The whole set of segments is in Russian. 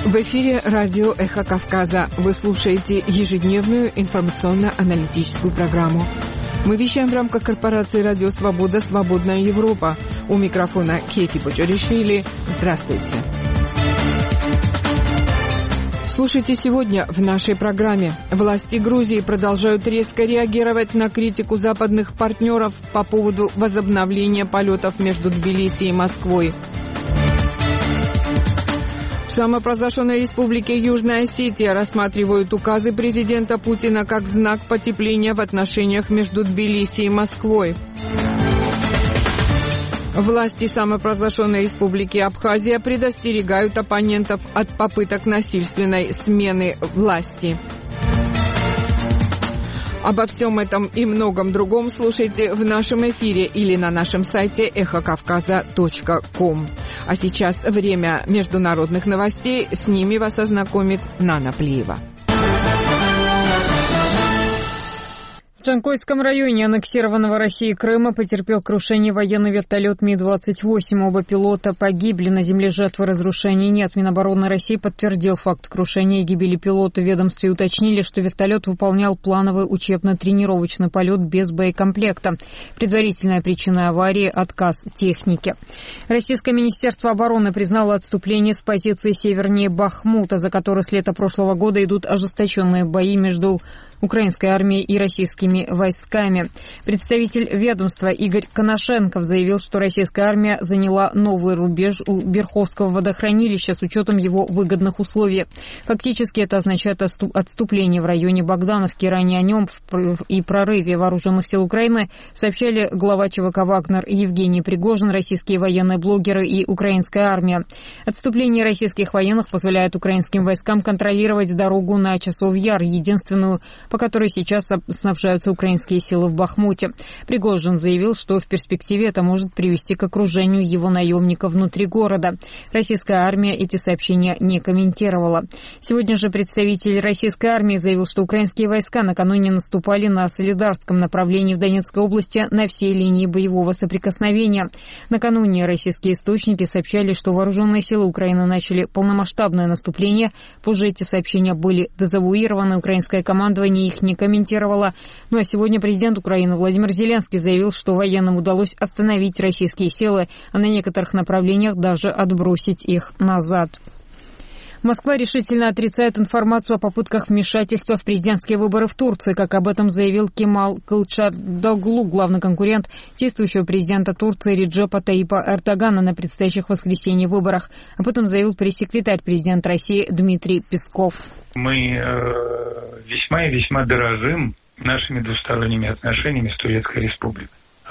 В эфире радио «Эхо Кавказа». Вы слушаете ежедневную информационно-аналитическую программу. Мы вещаем в рамках корпорации «Радио Свобода. Свободная Европа». У микрофона Кейти Почоришвили. Здравствуйте. Слушайте сегодня в нашей программе. Власти Грузии продолжают резко реагировать на критику западных партнеров по поводу возобновления полетов между Тбилиси и Москвой. В самопровозглашенной республике Южная Осетия рассматривают указы президента Путина как знак потепления в отношениях между Тбилиси и Москвой. Власти самопровозглашенной республики Абхазия предостерегают оппонентов от попыток насильственной смены власти. Обо всем этом и многом другом слушайте в нашем эфире или на нашем сайте эхокавказа.ком. А сейчас время международных новостей. С ними вас ознакомит Нана Плиева. В Джанкойском районе аннексированного Россией Крыма потерпел крушение военный вертолет Ми-28. Оба пилота погибли. На земле жертвы разрушений нет. Минобороны России подтвердил факт крушения и гибели пилота. В ведомстве уточнили, что вертолет выполнял плановый учебно-тренировочный полет без боекомплекта. Предварительная причина аварии – отказ техники. Российское министерство обороны признало отступление с позиции севернее Бахмута, за которой с лета прошлого года идут ожесточенные бои между украинской армией и российскими войсками. Представитель ведомства Игорь Коношенков заявил, что российская армия заняла новый рубеж у Берховского водохранилища с учетом его выгодных условий. Фактически это означает отступление в районе Богдановки. Ранее о нем и прорыве вооруженных сил Украины сообщали глава ЧВК «Вагнер» Евгений Пригожин, российские военные блогеры и украинская армия. Отступление российских военных позволяет украинским войскам контролировать дорогу на Часов-Яр, единственную, по которой сейчас снабжаются украинские силы в Бахмуте. Пригожин заявил, что в перспективе это может привести к окружению его наемников внутри города. Российская армия эти сообщения не комментировала. Сегодня же представитель российской армии заявил, что украинские войска накануне наступали на Солидарском направлении в Донецкой области на всей линии боевого соприкосновения. Накануне российские источники сообщали, что вооруженные силы Украины начали полномасштабное наступление. Позже эти сообщения были дезавуированы. Украинское командование их не комментировала. Ну а сегодня президент Украины Владимир Зеленский заявил, что военным удалось остановить российские силы, а на некоторых направлениях даже отбросить их назад. Москва решительно отрицает информацию о попытках вмешательства в президентские выборы в Турции, как об этом заявил Кемал Кылычдароглу, главный конкурент действующего президента Турции Реджепа Таипа Эрдогана на предстоящих в воскресенье выборах. Об этом заявил пресс-секретарь президента России Дмитрий Песков. Мы весьма и весьма дорожим нашими двусторонними отношениями с Турецкой Республикой.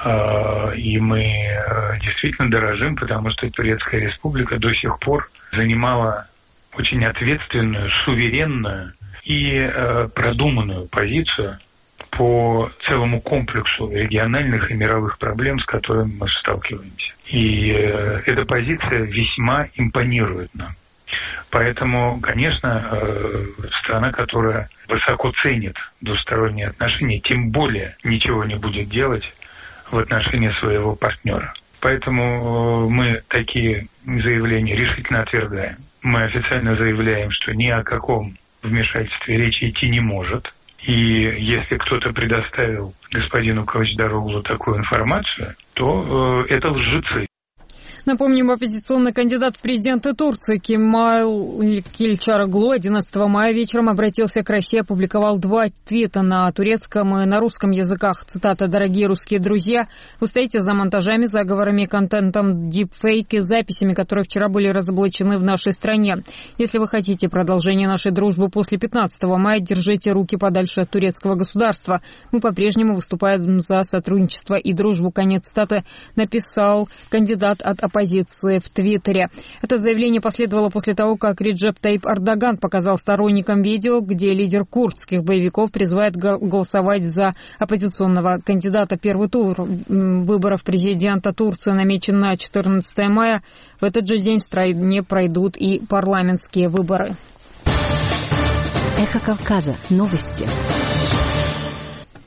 И мы действительно дорожим, потому что Турецкая Республика до сих пор занимала очень ответственную, суверенную и продуманную позицию по целому комплексу региональных и мировых проблем, с которыми мы сталкиваемся. И эта позиция весьма импонирует нам. Поэтому, конечно, страна, которая высоко ценит двусторонние отношения, тем более ничего не будет делать в отношении своего партнера. Поэтому мы такие заявления решительно отвергаем. Мы официально заявляем, что ни о каком вмешательстве речи идти не может. И если кто-то предоставил господину Кылычдароглу такую информацию, то это лжецы. Напомним, оппозиционный кандидат в президенты Турции Кемал Кылычдароглу 11 мая вечером обратился к России, опубликовал 2 твита на турецком и на русском языках. Цитата: «Дорогие русские друзья, вы стоите за монтажами, заговорами, контентом, дипфейки, записями, которые вчера были разоблачены в нашей стране. Если вы хотите продолжения нашей дружбы после 15 мая, держите руки подальше от турецкого государства. Мы по-прежнему выступаем за сотрудничество и дружбу». Конец цитаты написал кандидат от оппозиции в Твиттере. Это заявление последовало после того, как Реджеп Таип Эрдоган показал сторонникам видео, где лидер курдских боевиков призывает голосовать за оппозиционного кандидата. Первый тур выборов президента Турции намечен на 14 мая. В этот же день в стране пройдут и парламентские выборы. Эхо Кавказа. Новости.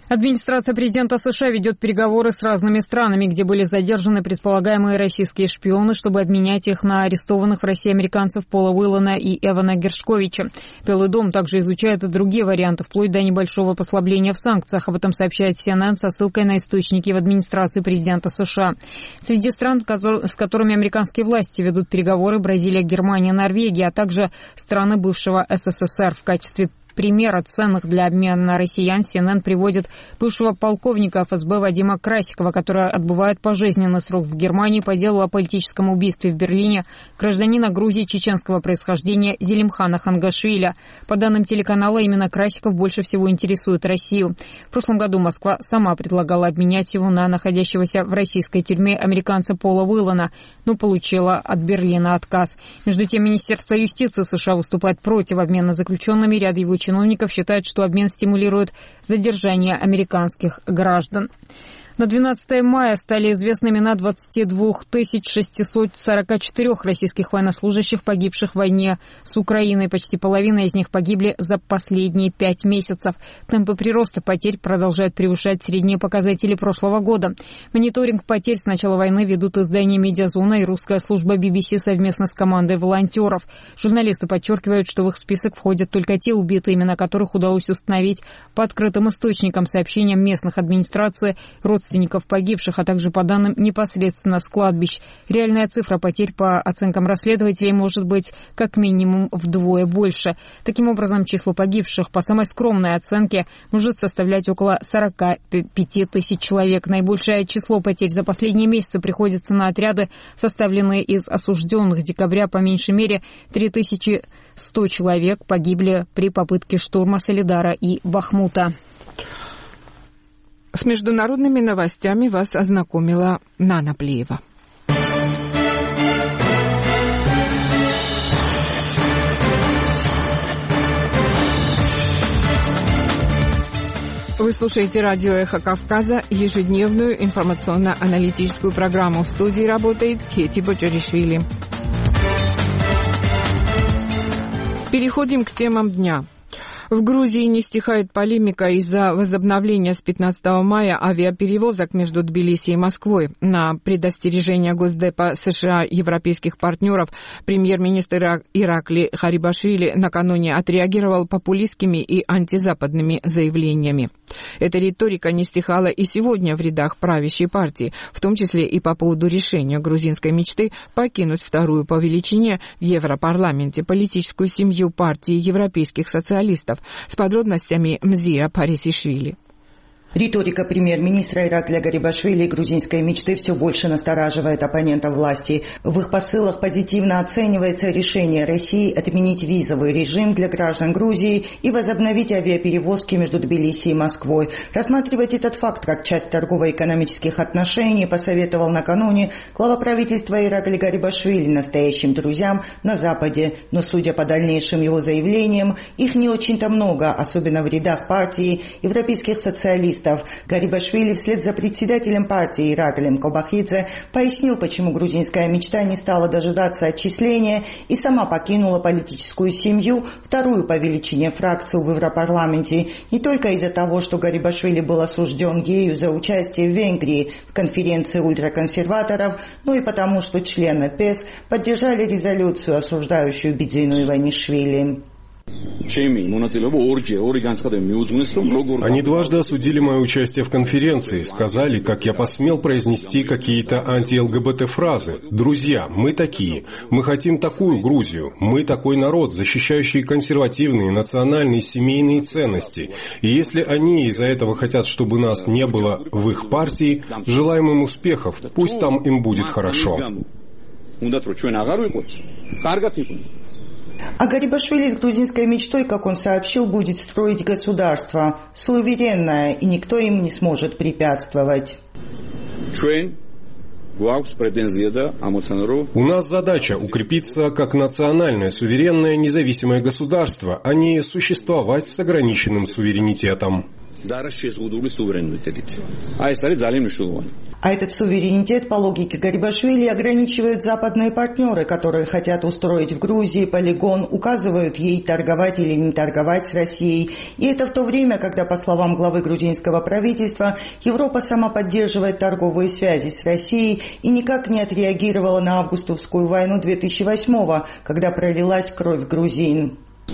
Администрация президента США ведет переговоры с разными странами, где были задержаны предполагаемые российские шпионы, чтобы обменять их на арестованных в России американцев Пола Уиллана и Эвана Гершковича. Белый дом также изучает и другие варианты, вплоть до небольшого послабления в санкциях. Об этом сообщает CNN со ссылкой на источники в администрации президента США. Среди стран, с которыми американские власти ведут переговоры, Бразилия, Германия, Норвегия, а также страны бывшего СССР. В качестве примера ценных для обмена на россиян CNN приводит бывшего полковника ФСБ Вадима Красикова, который отбывает пожизненный срок в Германии по делу о политическом убийстве в Берлине гражданина Грузии чеченского происхождения Зелимхана Хангашвили. По данным телеканала, именно Красиков больше всего интересует Россию. В прошлом году Москва сама предлагала обменять его на находящегося в российской тюрьме американца Пола Уиллана, но получила от Берлина отказ. Между тем, Министерство юстиции США выступает против обмена заключенными. Ряд его чиновников считают, что обмен стимулирует задержание американских граждан. На 12 мая стали известны имена 22 644 российских военнослужащих, погибших в войне с Украиной. Почти половина из них погибли за последние 5 месяцев. Темпы прироста потерь продолжают превышать средние показатели прошлого года. Мониторинг потерь с начала войны ведут издание «Медиазона» и русская служба BBC совместно с командой волонтеров. Журналисты подчеркивают, что в их список входят только те убитые, имена которых удалось установить по открытым источникам, сообщениям местных администраций, родственников погибших, а также по данным непосредственно с кладбищ. Реальная цифра потерь, по оценкам расследователей, может быть как минимум вдвое больше. Таким образом, число погибших по самой скромной оценке может составлять около 45 тысяч человек. Наибольшее число потерь за последние месяцы приходится на отряды, составленные из осужденных. С декабря по меньшей мере 3100 человек погибли при попытке штурма Солидара и Бахмута. С международными новостями вас ознакомила Нана Плиева. Вы слушаете радио «Эхо Кавказа», ежедневную информационно-аналитическую программу. В студии работает Кети Бочаришвили. Переходим к темам дня. В Грузии не стихает полемика из-за возобновления с 15 мая авиаперевозок между Тбилиси и Москвой. На предостережение Госдепа США европейских партнеров премьер-министр Иракли Гарибашвили накануне отреагировал популистскими и антизападными заявлениями. Эта риторика не стихала и сегодня в рядах правящей партии, в том числе и по поводу решения грузинской мечты покинуть вторую по величине в Европарламенте политическую семью партии европейских социалистов. С подробностями Мзия Парисишвили. Риторика премьер-министра Иракля Гарибашвили и грузинской мечты все больше настораживает оппонентов власти. В их посылах позитивно оценивается решение России отменить визовый режим для граждан Грузии и возобновить авиаперевозки между Тбилиси и Москвой. Рассматривать этот факт как часть торгово-экономических отношений посоветовал накануне глава правительства Иракли Гарибашвили настоящим друзьям на Западе. Но, судя по дальнейшим его заявлениям, их не очень-то много, особенно в рядах партии европейских социалистов. Гарибашвили вслед за председателем партии Ираклием Кобахидзе пояснил, почему грузинская мечта не стала дожидаться отчисления и сама покинула политическую семью, вторую по величине фракцию в Европарламенте, не только из-за того, что Гарибашвили был осужден ею за участие в Венгрии в конференции ультраконсерваторов, но и потому, что члены ПЕС поддержали резолюцию, осуждающую Бедзину Иванишвили. Они дважды осудили мое участие в конференции, сказали, как я посмел произнести какие-то анти-ЛГБТ фразы. Друзья, мы такие. Мы хотим такую Грузию. Мы такой народ, защищающий консервативные, национальные, семейные ценности. И если они из-за этого хотят, чтобы нас не было в их партии, желаем им успехов. Пусть там им будет хорошо. А Гарибашвили с грузинской мечтой, как он сообщил, будет строить государство суверенное, и никто им не сможет препятствовать. У нас задача укрепиться как национальное, суверенное, независимое государство, а не существовать с ограниченным суверенитетом. А этот суверенитет, по логике Гарибашвили, ограничивают западные партнеры, которые хотят устроить в Грузии полигон, указывают ей торговать или не торговать с Россией. И это в то время, когда, по словам главы грузинского правительства, Европа сама поддерживает торговые связи с Россией и никак не отреагировала на августовскую войну 2008-го, когда пролилась кровь грузин.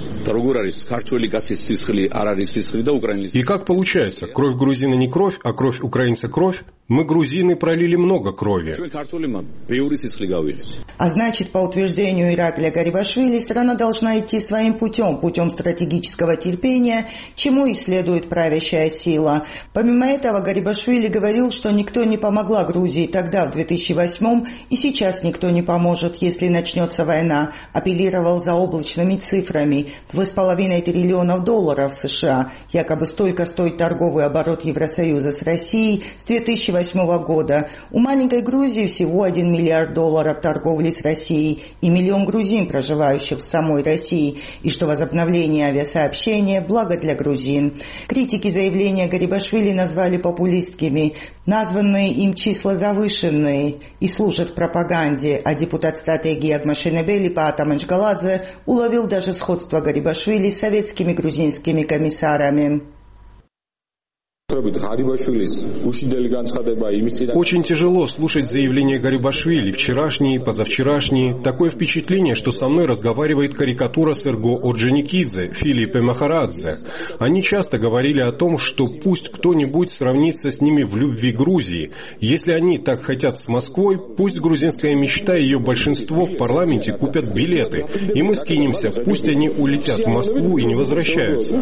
И как получается, кровь грузина не кровь, а кровь украинца кровь? Мы, грузины, пролили много крови. А значит, по утверждению Иракля Гарибашвили, страна должна идти своим путем стратегического терпения, чему и следует правящая сила. Помимо этого, Гарибашвили говорил, что никто не помогла Грузии тогда, в 2008-м, и сейчас никто не поможет, если начнется война. Апеллировал заоблачными цифрами. $2,5 триллиона США. Якобы столько стоит торговый оборот Евросоюза с Россией с 2008 года. У маленькой Грузии всего $1 миллиард торговли с Россией и 1 миллион грузин, проживающих в самой России, и что возобновление авиасообщения – благо для грузин. Критики заявления Гарибашвили назвали популистскими. Названные им числа завышенные и служат пропаганде, а депутат стратегии Агмашенебели Паата Манчгаладзе уловил даже сходство Гарибашвили с советскими грузинскими комиссарами. Очень тяжело слушать заявления Гарибашвили, вчерашние, позавчерашние. Такое впечатление, что со мной разговаривает карикатура Серго Орджоникидзе, Филиппе Махарадзе. Они часто говорили о том, что пусть кто-нибудь сравнится с ними в любви Грузии. Если они так хотят с Москвой, пусть грузинская мечта и ее большинство в парламенте купят билеты. И мы скинемся, пусть они улетят в Москву и не возвращаются.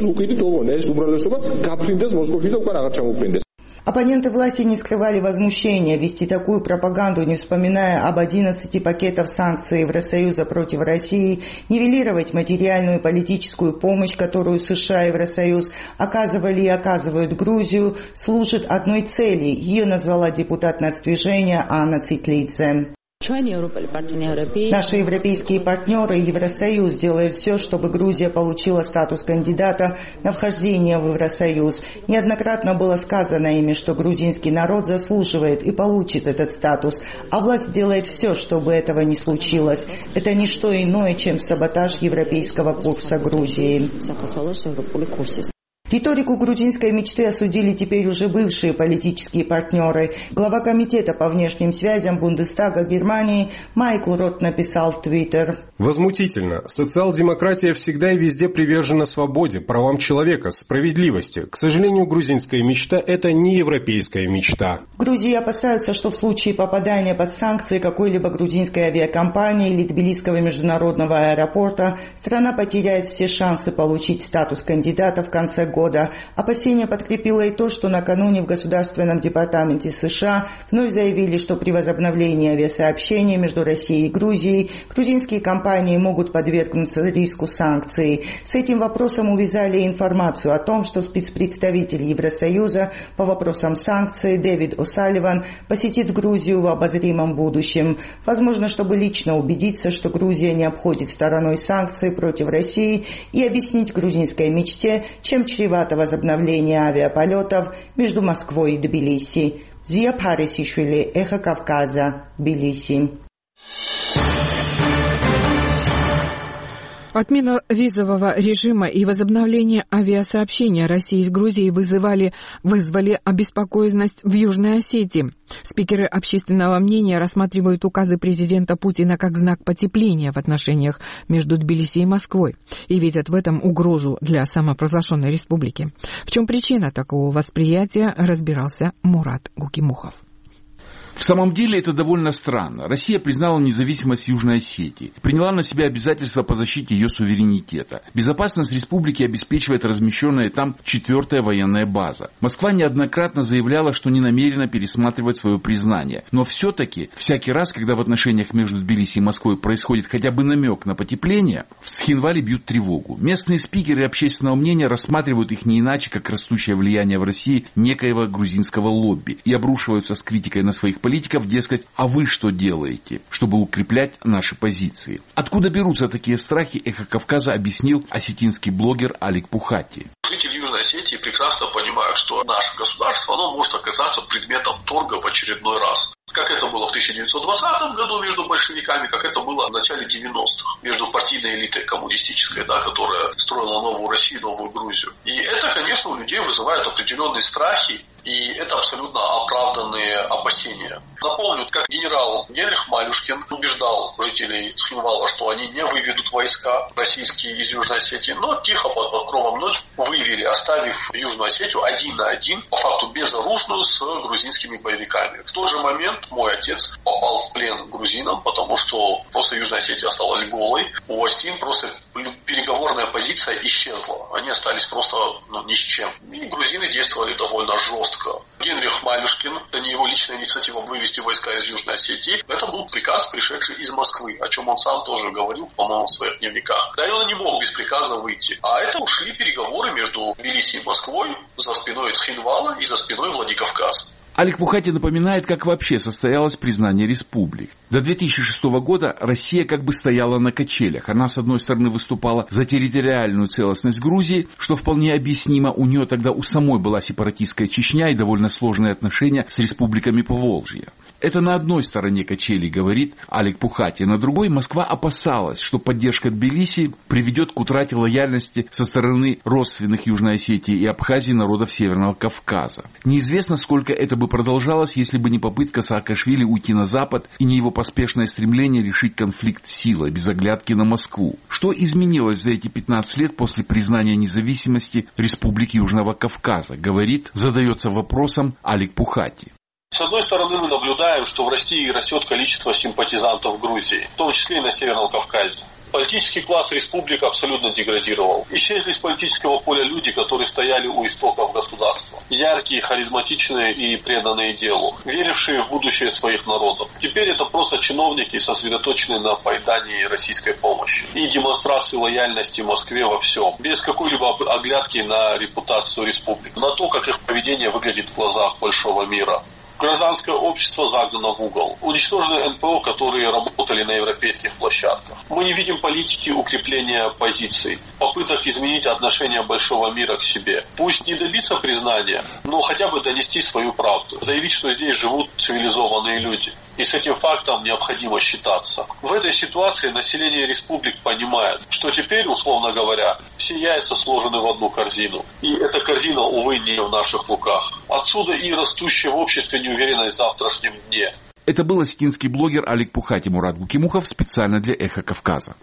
Оппоненты власти не скрывали возмущения вести такую пропаганду, не вспоминая об 11 пакетах санкций Евросоюза против России, нивелировать материальную и политическую помощь, которую США и Евросоюз оказывали и оказывают Грузию, служит одной цели. Ее назвала депутат нацдвижения Анна Цитлидзе. Наши европейские партнеры и Евросоюз делают все, чтобы Грузия получила статус кандидата на вхождение в Евросоюз. Неоднократно было сказано ими, что грузинский народ заслуживает и получит этот статус, а власть делает все, чтобы этого не случилось. Это не что иное, чем саботаж европейского курса Грузии. Риторику грузинской мечты осудили теперь уже бывшие политические партнеры. Глава комитета по внешним связям Бундестага Германии Майкл Рот написал в Твиттер: «Возмутительно. Социал-демократия всегда и везде привержена свободе, правам человека, справедливости. К сожалению, грузинская мечта – это не европейская мечта». В Грузии опасаются, что в случае попадания под санкции какой-либо грузинской авиакомпании или Тбилисского международного аэропорта страна потеряет все шансы получить статус кандидата в конце года. Опасения подкрепило и то, что накануне в Государственном департаменте США вновь заявили, что при возобновлении авиасообщения между Россией и Грузией грузинские компании могут подвергнуться риску санкций. С этим вопросом увязали информацию о том, что спецпредставитель Евросоюза по вопросам санкций Дэвид О'Салливан посетит Грузию в обозримом будущем. Возможно, чтобы лично убедиться, что Грузия не обходит стороной санкции против России, и объяснить грузинской мечте, чем чревато возобновление авиаполетов между Москвой и Тбилиси. Зия Парисишвили, Эхо Кавказа, Тбилиси. Отмена визового режима и возобновление авиасообщения России с Грузией вызвали обеспокоенность в Южной Осетии. Спикеры общественного мнения рассматривают указы президента Путина как знак потепления в отношениях между Тбилиси и Москвой и видят в этом угрозу для самопровозглашенной республики. В чем причина такого восприятия, разбирался Мурат Гукимухов. В самом деле это довольно странно. Россия признала независимость Южной Осетии, приняла на себя обязательства по защите ее суверенитета. Безопасность республики обеспечивает размещенная там 4-я военная база. Москва неоднократно заявляла, что не намерена пересматривать свое признание. Но все-таки, всякий раз, когда в отношениях между Тбилиси и Москвой происходит хотя бы намек на потепление, в Цхинвале бьют тревогу. Местные спикеры общественного мнения рассматривают их не иначе, как растущее влияние в России некоего грузинского лобби и обрушиваются с критикой на своих политиков, дескать, а вы что делаете, чтобы укреплять наши позиции? Откуда берутся такие страхи, Эхо Кавказа объяснил осетинский блогер Алик Пухати. Жители Южной Осетии прекрасно понимают, что наше государство, оно может оказаться предметом торга в очередной раз. Как это было в 1920 году между большевиками, как это было в начале 90-х между партийной элитой коммунистической, да, которая строила новую Россию, новую Грузию. И это, конечно, у людей вызывает определенные страхи, и это абсолютно оправданные опасения. Напомню, как генерал Генрих Малюшкин убеждал жителей Цхинвала, что они не выведут войска российские из Южной Осетии, но тихо под покровом ночи вывели, оставив Южную Осетию 1 на 1, по факту безоружную, с грузинскими боевиками. В тот же момент мой отец попал в плен к грузинам, потому что просто Южная Осетия осталась голой. У Остин просто переговорная позиция исчезла. Они остались просто ни с чем. И грузины действовали довольно жестко. Генрих Малюшкин, это не его личная инициатива вывести войска из Южной Осетии, это был приказ, пришедший из Москвы, о чем он сам тоже говорил, по-моему, в своих дневниках. Да и он не мог без приказа выйти. А это ушли переговоры между Тбилиси и Москвой за спиной Цхинвала и за спиной Владикавказа. Алик Пухати напоминает, как вообще состоялось признание республик. До 2006 года Россия как бы стояла на качелях. Она, с одной стороны, выступала за территориальную целостность Грузии, что вполне объяснимо. У нее тогда у самой была сепаратистская Чечня и довольно сложные отношения с республиками Поволжья. Это на одной стороне качелей, говорит Алик Пухати. На другой Москва опасалась, что поддержка Тбилиси приведет к утрате лояльности со стороны родственных Южной Осетии и Абхазии народов Северного Кавказа. Неизвестно, сколько это бы продолжалось, если бы не попытка Саакашвили уйти на Запад и не его поспешное стремление решить конфликт силой, без оглядки на Москву. Что изменилось за эти 15 лет после признания независимости Республик Южного Кавказа, говорит, задается вопросом Алик Пухати. С одной стороны, мы наблюдаем, что в России растет количество симпатизантов Грузии, в том числе и на Северном Кавказе. Политический класс республик абсолютно деградировал. Исчезли с политического поля люди, которые стояли у истоков государства. Яркие, харизматичные и преданные делу, верившие в будущее своих народов. Теперь это просто чиновники, сосредоточенные на поедании российской помощи и демонстрации лояльности Москве во всем, без какой-либо оглядки на репутацию республик, на то, как их поведение выглядит в глазах большого мира. Гражданское общество загнано в угол. Уничтожены НПО, которые работали на европейских площадках. Мы не видим политики укрепления позиций, попыток изменить отношение большого мира к себе. Пусть не добиться признания, но хотя бы донести свою правду. Заявить, что здесь живут цивилизованные люди. И с этим фактом необходимо считаться. В этой ситуации население республик понимает, что теперь, условно говоря, все яйца сложены в одну корзину. И эта корзина, увы, не в наших руках. Отсюда и растущая в обществе неуверенность в завтрашнем дне. Это был осетинский блогер Алик Пухати. Мурат Гукимухов специально для «Эхо Кавказа».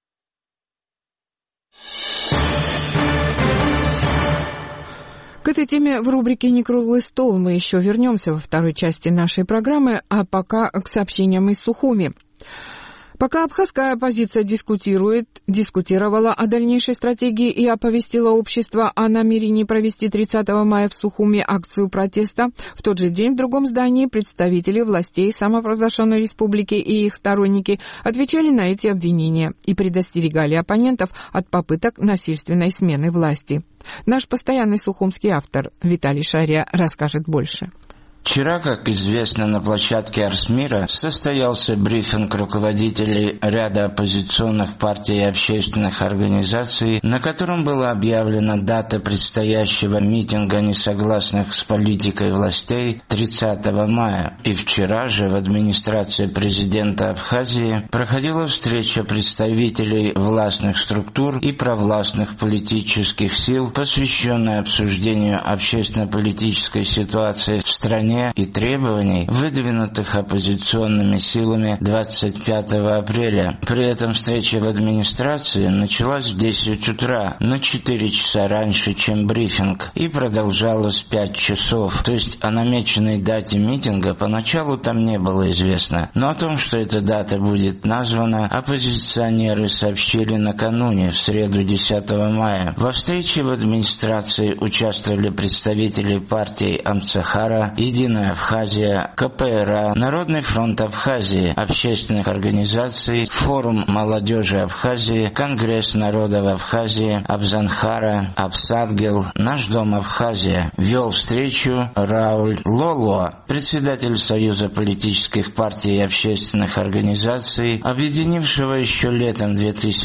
К этой теме в рубрике «Не круглый стол» мы еще вернемся во второй части нашей программы, а пока к сообщениям из Сухуми. Пока абхазская оппозиция дискутировала о дальнейшей стратегии и оповестила общество о намерении провести 30 мая в Сухуми акцию протеста, в тот же день в другом здании представители властей самопровозглашенной республики и их сторонники отвечали на эти обвинения и предостерегали оппонентов от попыток насильственной смены власти. Наш постоянный сухумский автор Виталий Шария расскажет больше. Вчера, как известно, на площадке Арсмира состоялся брифинг руководителей ряда оппозиционных партий и общественных организаций, на котором была объявлена дата предстоящего митинга несогласных с политикой властей 30 мая. И вчера же в администрации президента Абхазии проходила встреча представителей властных структур и провластных политических сил, посвященная обсуждению общественно-политической ситуации в стране и требований, выдвинутых оппозиционными силами 25 апреля. При этом встреча в администрации началась в 10 утра, на 4 часа раньше, чем брифинг, и продолжалась 5 часов. То есть о намеченной дате митинга поначалу там не было известно. Но о том, что эта дата будет названа, оппозиционеры сообщили накануне, в среду 10 мая. Во встрече в администрации участвовали представители партий Амцахара и Единая Абхазия, КПРА, Народный фронт Абхазии, общественных организаций, Форум молодежи Абхазии, Конгресс народов Абхазии, Абзанхара, Абсадгел, Наш дом Абхазия. Вел встречу Рауль Лолуа, председатель Союза политических партий и общественных организаций, объединившего еще летом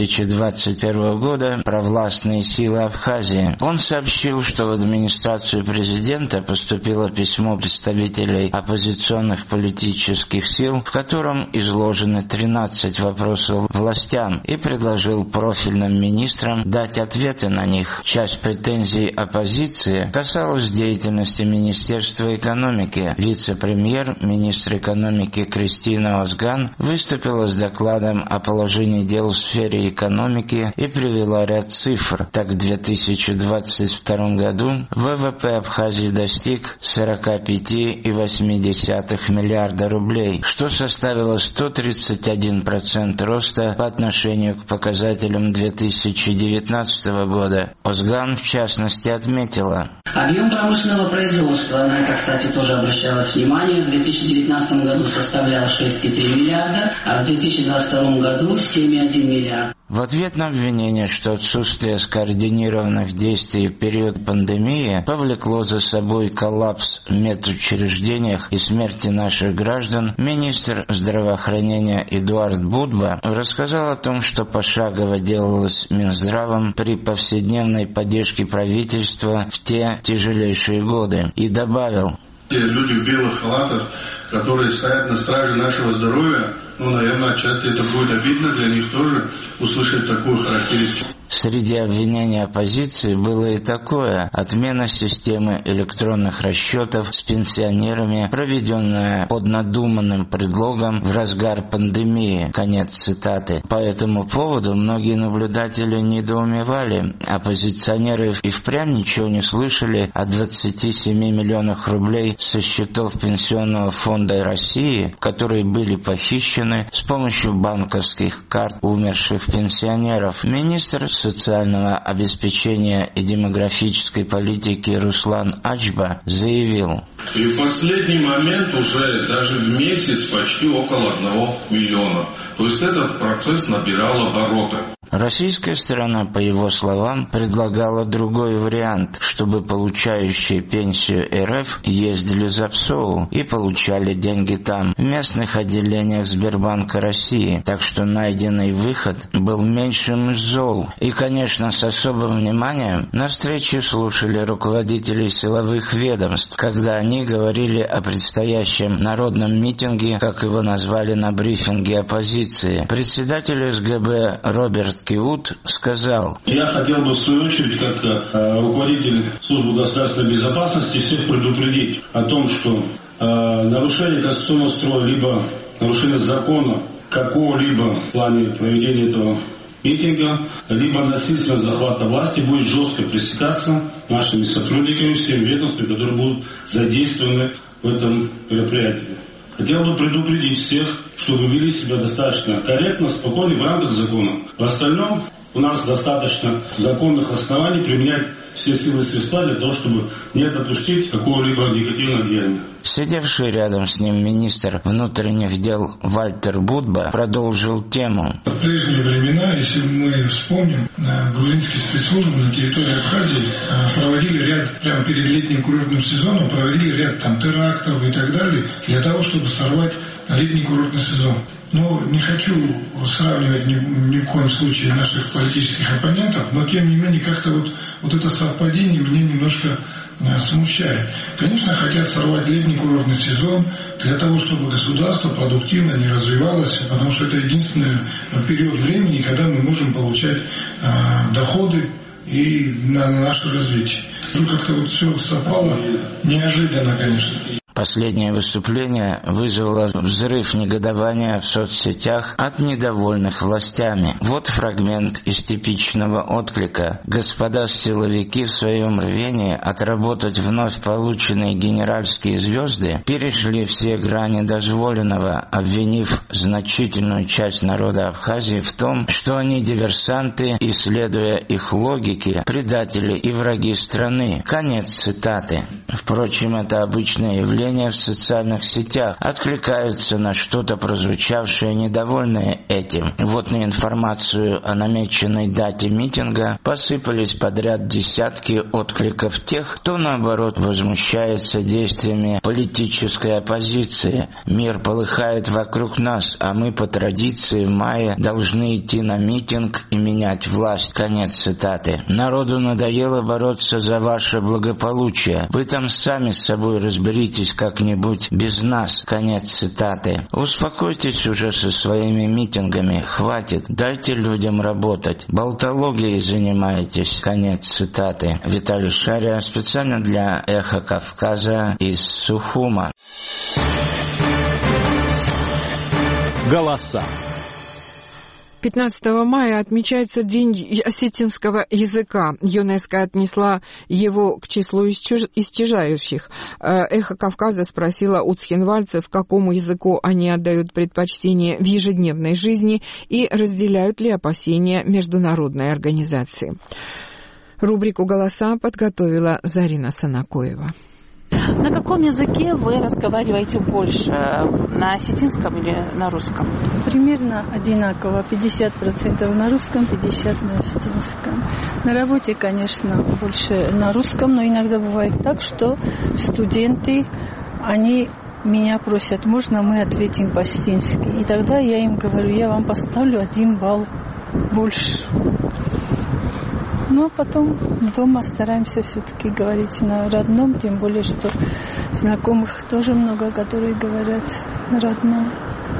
2021 года провластные силы Абхазии. Он сообщил, что в администрацию президента поступило письмо представителей оппозиционных политических сил, в котором изложены 13 вопросов властям, и предложил профильным министрам дать ответы на них. Часть претензий оппозиции касалась деятельности Министерства экономики. Вице-премьер, министр экономики Кристина Озган выступила с докладом о положении дел в сфере экономики и привела ряд цифр. Так, в 2022 году ВВП Абхазии достиг 45,8 миллиарда рублей, что составило 131% роста по отношению к показателям 2019 года. Озган, в частности, отметила: объем промышленного производства, на это, кстати, тоже обращалось внимание, в 2019 году составлял 6,3 миллиарда, а в 2022 году 7,1 миллиарда. В ответ на обвинение, что отсутствие скоординированных действий в период пандемии повлекло за собой коллапс в медучреждениях и смерти наших граждан, министр здравоохранения Эдуард Будба рассказал о том, что пошагово делалось Минздравом при повседневной поддержке правительства в те тяжелейшие годы, и добавил: те люди в белых халатах, которые стоят на страже нашего здоровья, наверное, отчасти это будет обидно для них тоже услышать такую характеристику. Среди обвинений оппозиции было и такое: отмена системы электронных расчетов с пенсионерами, проведенная под надуманным предлогом в разгар пандемии. Конец цитаты. По этому поводу многие наблюдатели недоумевали. Оппозиционеры и впрямь ничего не слышали о 27 миллионах рублей со счетов Пенсионного фонда России, которые были похищены с помощью банковских карт умерших пенсионеров. Министр социального обеспечения и демографической политики Руслан Ачба заявил: и в последний момент уже даже в месяц почти около 1 миллиона. То есть этот процесс набирал обороты. Российская сторона, по его словам, предлагала другой вариант, чтобы получающие пенсию РФ ездили за ПСОУ и получали деньги там, в местных отделениях Сбербанка России. Так что найденный выход был меньшим из зол. И, конечно, с особым вниманием на встрече слушали руководителей силовых ведомств, когда они говорили о предстоящем народном митинге, как его назвали на брифинге оппозиции. Председатель СГБ Роберт Киут сказал: я хотел бы в свою очередь, как руководитель службы государственной безопасности, всех предупредить о том, что нарушение конституционного строя, либо нарушение закона какого-либо в плане проведения этого митинга, либо насильственного захвата власти будет жестко пресекаться нашими сотрудниками, всеми ведомствами, которые будут задействованы в этом мероприятии. Хотел бы предупредить всех, чтобы вели себя достаточно корректно, спокойно, в рамках закона. В остальном у нас достаточно законных оснований применять все силы и средства для того, чтобы не допустить какого-либо негативного деяния. Сидевший рядом с ним министр внутренних дел Вальтер Будба продолжил тему. В прежние времена, если мы вспомним, грузинские спецслужбы на территории Абхазии проводили ряд, прямо перед летним курортным сезоном, проводили ряд терактов и так далее, для того, чтобы сорвать летний курортный сезон. Но не хочу сравнивать ни в коем случае наших политических оппонентов, но тем не менее как-то вот это совпадение меня немножко смущает. Конечно, хотят сорвать летний курортный сезон для того, чтобы государство продуктивно не развивалось, потому что это единственный период времени, когда мы можем получать доходы и на наше развитие. Как-то все совпало неожиданно, конечно. Последнее выступление вызвало взрыв негодования в соцсетях от недовольных властями. Вот фрагмент из типичного отклика. Господа силовики в своем рвении отработать вновь полученные генеральские звезды перешли все грани дозволенного, обвинив значительную часть народа Абхазии в том, что они диверсанты и, следуя их логике, предатели и враги страны. Конец цитаты. Впрочем, это обычное явление объявления в социальных сетях, откликаются на что-то прозвучавшее, недовольные этим. Вот на информацию о намеченной дате митинга посыпались подряд десятки откликов тех, кто, наоборот, возмущается действиями политической оппозиции. Мир полыхает вокруг нас, а мы по традиции в мае должны идти на митинг и менять власть. Конец цитаты. Народу надоело бороться за ваше благополучие. Вы там сами с собой разберитесь как-нибудь без нас. Конец цитаты. Успокойтесь уже со своими митингами. Хватит. Дайте людям работать. Болтологией занимаетесь. Конец цитаты. Виталий Шария, специально для «Эхо Кавказа» из Сухума. Голоса. 15 мая отмечается День осетинского языка. ЮНЕСКО отнесла его к числу исчезающих. «Эхо Кавказа» спросила у цхинвальцев, какому языку они отдают предпочтение в ежедневной жизни и разделяют ли опасения международной организации. Рубрику «Голоса» подготовила Зарина Санакоева. На каком языке вы разговариваете больше? На осетинском или на русском? Примерно одинаково. 50% на русском, 50% на осетинском. На работе, конечно, больше на русском, но иногда бывает так, что студенты, они меня просят, можно мы ответим по-осетински? И тогда я им говорю, я вам поставлю 1 балл больше. Ну, а потом дома стараемся все-таки говорить на родном, тем более, что знакомых тоже много, которые говорят на родном.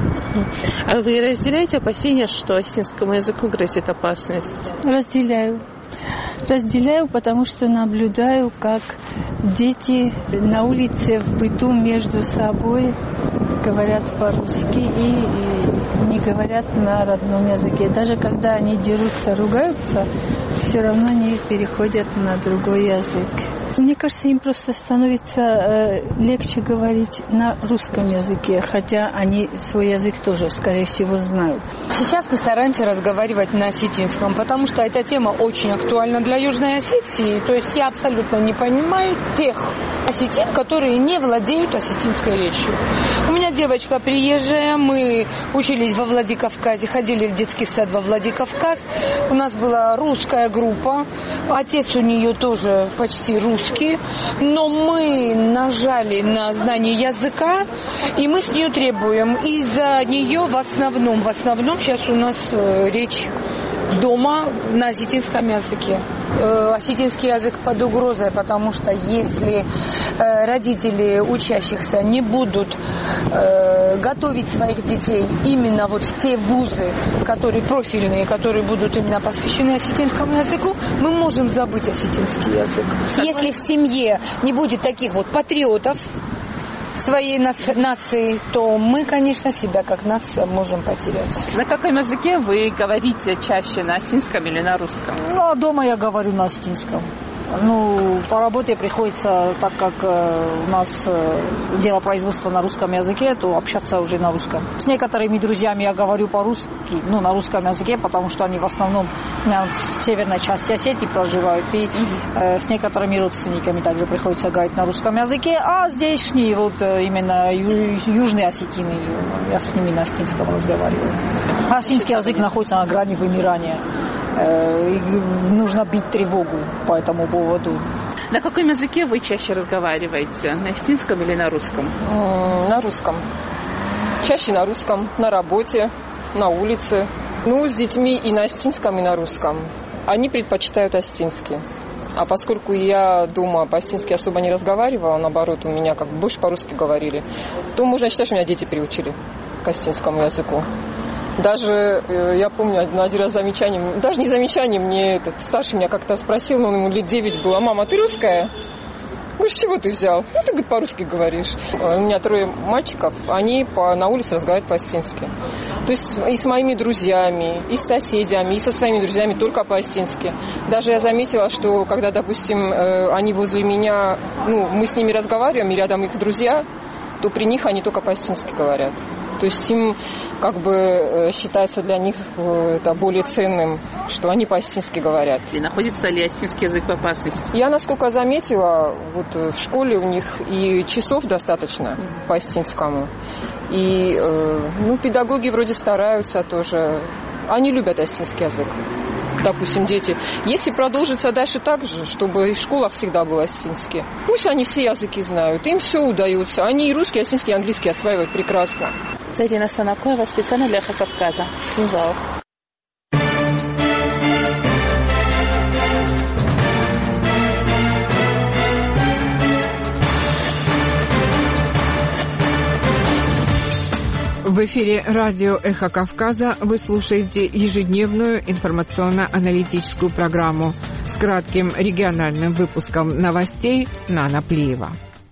А вы разделяете опасения, что осетинскому языку грозит опасность? Разделяю. Разделяю, потому что наблюдаю, как дети на улице, в быту между собой говорят по-русски и не говорят на родном языке. Даже когда они дерутся, ругаются, все равно они переходят на другой язык. Мне кажется, им просто становится легче говорить на русском языке, хотя они свой язык тоже, скорее всего, знают. Сейчас мы стараемся разговаривать на осетинском, потому что эта тема очень актуальна для Южной Осетии. То есть я абсолютно не понимаю тех осетин, которые не владеют осетинской речью. У меня девочка приезжая, мы учились во Владикавказе, ходили в детский сад во Владикавказ. У нас была русская группа, отец у нее тоже почти русский. Но мы нажали на знание языка, и мы с нее требуем. Из-за нее в основном сейчас у нас речь дома на осетинском языке. Осетинский язык под угрозой, потому что если родители учащихся не будут готовить своих детей именно вот в те вузы, которые профильные, которые будут именно посвящены осетинскому языку, мы можем забыть осетинский язык. Если в семье не будет таких вот патриотов своей нации, то мы, конечно, себя как нация можем потерять. На каком языке вы говорите чаще, на осетинском или на русском? Ну, дома я говорю на осетинском. Ну, по работе приходится, так как у нас дело производства на русском языке, то общаться уже на русском. С некоторыми друзьями я говорю по-русски, ну, на русском языке, потому что они в основном в северной части Осетии проживают. И с некоторыми родственниками также приходится говорить на русском языке. А здешние, вот именно южные осетины, я с ними на осетинском разговариваю. Осетинский язык находится на грани вымирания. Нужно бить тревогу по этому поводу. На каком языке вы чаще разговариваете? На осетинском или на русском? На русском. Чаще на русском, на работе, на улице. Ну, с детьми и на осетинском, и на русском. Они предпочитают осетинский. А поскольку я дома по-осетински особо не разговаривала, наоборот, у меня как бы больше по-русски говорили, то можно считать, что меня дети приучили к осетинскому языку. Даже, я помню, один раз замечанием, даже не замечанием, мне старший меня как-то спросил, ну, ему лет 9 было: мама, ты русская? Говорю, с чего ты взял? Ну, ты, говорит, по-русски говоришь. У меня 3 мальчиков, они на улице разговаривают по-осетински. То есть и с моими друзьями, и с соседями, и со своими друзьями только по-осетински. Даже я заметила, что когда, допустим, они возле меня, ну, мы с ними разговариваем, и рядом их друзья, то при них они только по-осетински говорят. То есть им как бы считается для них это более ценным, что они по-остински говорят. И находится ли остинский язык в опасности? Я, насколько заметила, вот в школе у них и часов достаточно по-остинскому. И педагоги вроде стараются тоже. Они любят остинский язык. Допустим, дети. Если продолжится дальше так же, чтобы в школах всегда был остинский, пусть они все языки знают, им все удается. Они и русский, и остинский, и английский осваивают прекрасно. Зарина Санакоева, специально для «Эхо Кавказа». Схинвал. В эфире радио «Эхо Кавказа» вы слушаете ежедневную информационно-аналитическую программу с кратким региональным выпуском новостей Нана Плиева.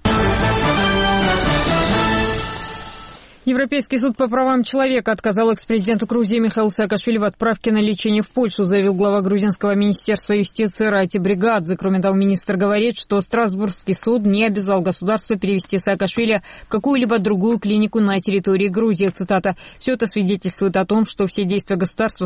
Европейский суд по правам человека отказал экс-президенту Грузии Михаилу Саакашвили в отправке на лечение в Польшу, заявил глава грузинского министерства юстиции Рати Бригадзе. Кроме того, министр говорит, что Страсбургский суд не обязал государство перевести Саакашвили в какую-либо другую клинику на территории Грузии. Цитата. «Все это свидетельствует о том, что все действия государства